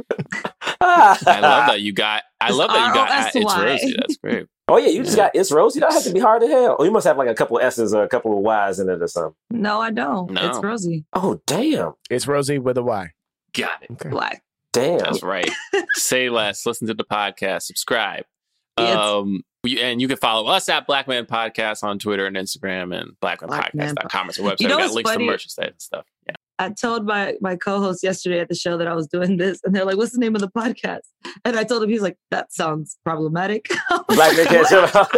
I love that you got at It's Rosie. That's great. Oh, yeah, you just got It's Rosie? That has to be hard to hell. Oh, you must have like a couple of S's or a couple of Y's in it or something. No, I don't. No. It's Rosie. Oh, damn. It's Rosie with a Y. Got it. Okay. Y. Damn. That's right. Say less. Listen to the podcast. Subscribe. And you can follow us at Black Man Podcast on Twitter and Instagram and blackmanpodcast.com is our website. We got links to merch and stuff. Yeah. I told my co-host yesterday at the show that I was doing this, and they're like, what's the name of the podcast? And I told him, he's like, that sounds problematic. Black Man Can't Show Up.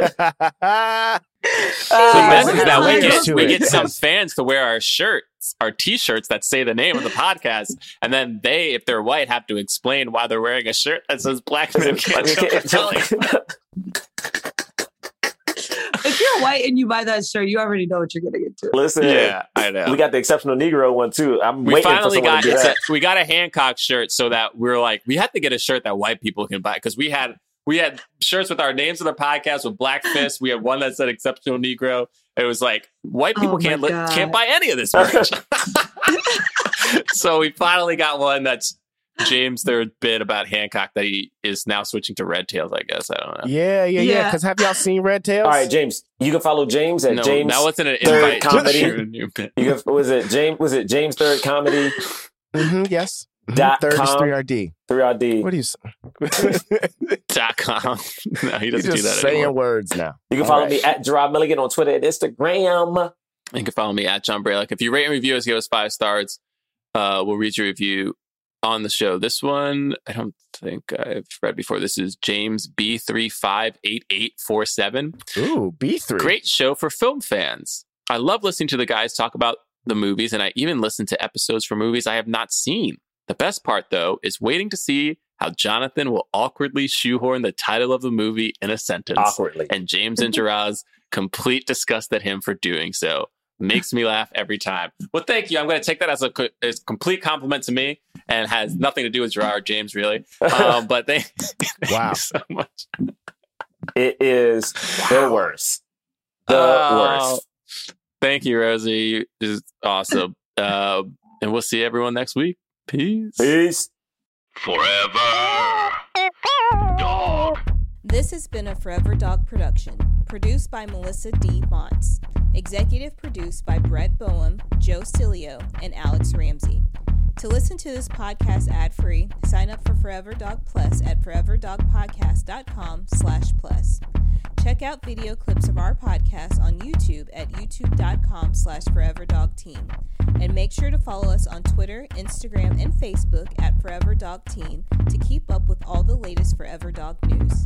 We get some fans to wear our shirts, our T-shirts that say the name of the podcast, and then they, if they're white, have to explain why they're wearing a shirt that says Black Man Can't Show Up. If you're white and you buy that shirt, you already know what you're getting into. Listen, yeah, I know. We got the Exceptional Negro one too. We got a Hancock shirt, so that we're like, we had to get a shirt that white people can buy, because we had shirts with our names of the podcast with black fists. We had one that said Exceptional Negro. It was like, white people can't buy any of this merch. So we finally got one that's James' third bit about Hancock that he is now switching to Red Tails, I guess. I don't know. Yeah. Because have y'all seen Red Tails? All right, James. You can follow James at James. That wasn't an invite. Comedy. Was it James Third Comedy? Yes. Third is 3RD. 3RD. What do you .com? No, he doesn't do that saying anymore. Words now. You can follow me at Gerard Milligan on Twitter and Instagram. You can follow me at John Braylock. If you rate and review us, give us 5 stars. We'll read your review on the show. This one, I don't think I've read before. This is James B358847. Ooh, B3. Great show for film fans. I love listening to the guys talk about the movies, and I even listen to episodes for movies I have not seen. The best part, though, is waiting to see how Jonathan will awkwardly shoehorn the title of the movie in a sentence. Awkwardly. And James and Gerard's complete disgust at him for doing so. Makes me laugh every time. Well, thank you. I'm going to take that as a complete compliment to me and has nothing to do with Gerard James, really. But thank you so much. It is the worst. The worst. Thank you, Rosie. This is awesome. And we'll see everyone next week. Peace. Peace. Forever Dog. This has been a Forever Dog production, produced by Melissa D. Montz, executive produced by Brett Boehm, Joe Cilio, and Alex Ramsey. To listen to this podcast ad-free, sign up for Forever Dog Plus at foreverdogpodcast.com/plus. Check out video clips of our podcast on YouTube at youtube.com/foreverdogteam. And make sure to follow us on Twitter, Instagram, and Facebook at Forever Dog Team to keep up with all the latest Forever Dog news.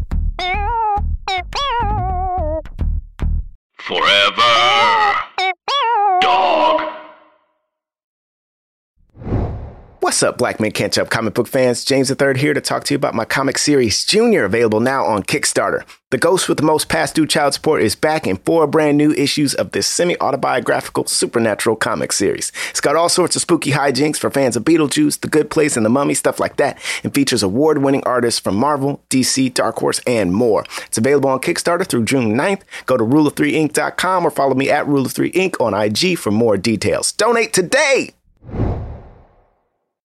Forever Dog. What's up, Black Men Can't Jump comic book fans? James III here to talk to you about my comic series, Junior, available now on Kickstarter. The ghost with the most past due child support is back in 4 brand new issues of this semi-autobiographical supernatural comic series. It's got all sorts of spooky hijinks for fans of Beetlejuice, The Good Place, and The Mummy, stuff like that, and features award-winning artists from Marvel, DC, Dark Horse, and more. It's available on Kickstarter through June 9th. Go to ruleof3inc.com or follow me at ruleof3inc on IG for more details. Donate today!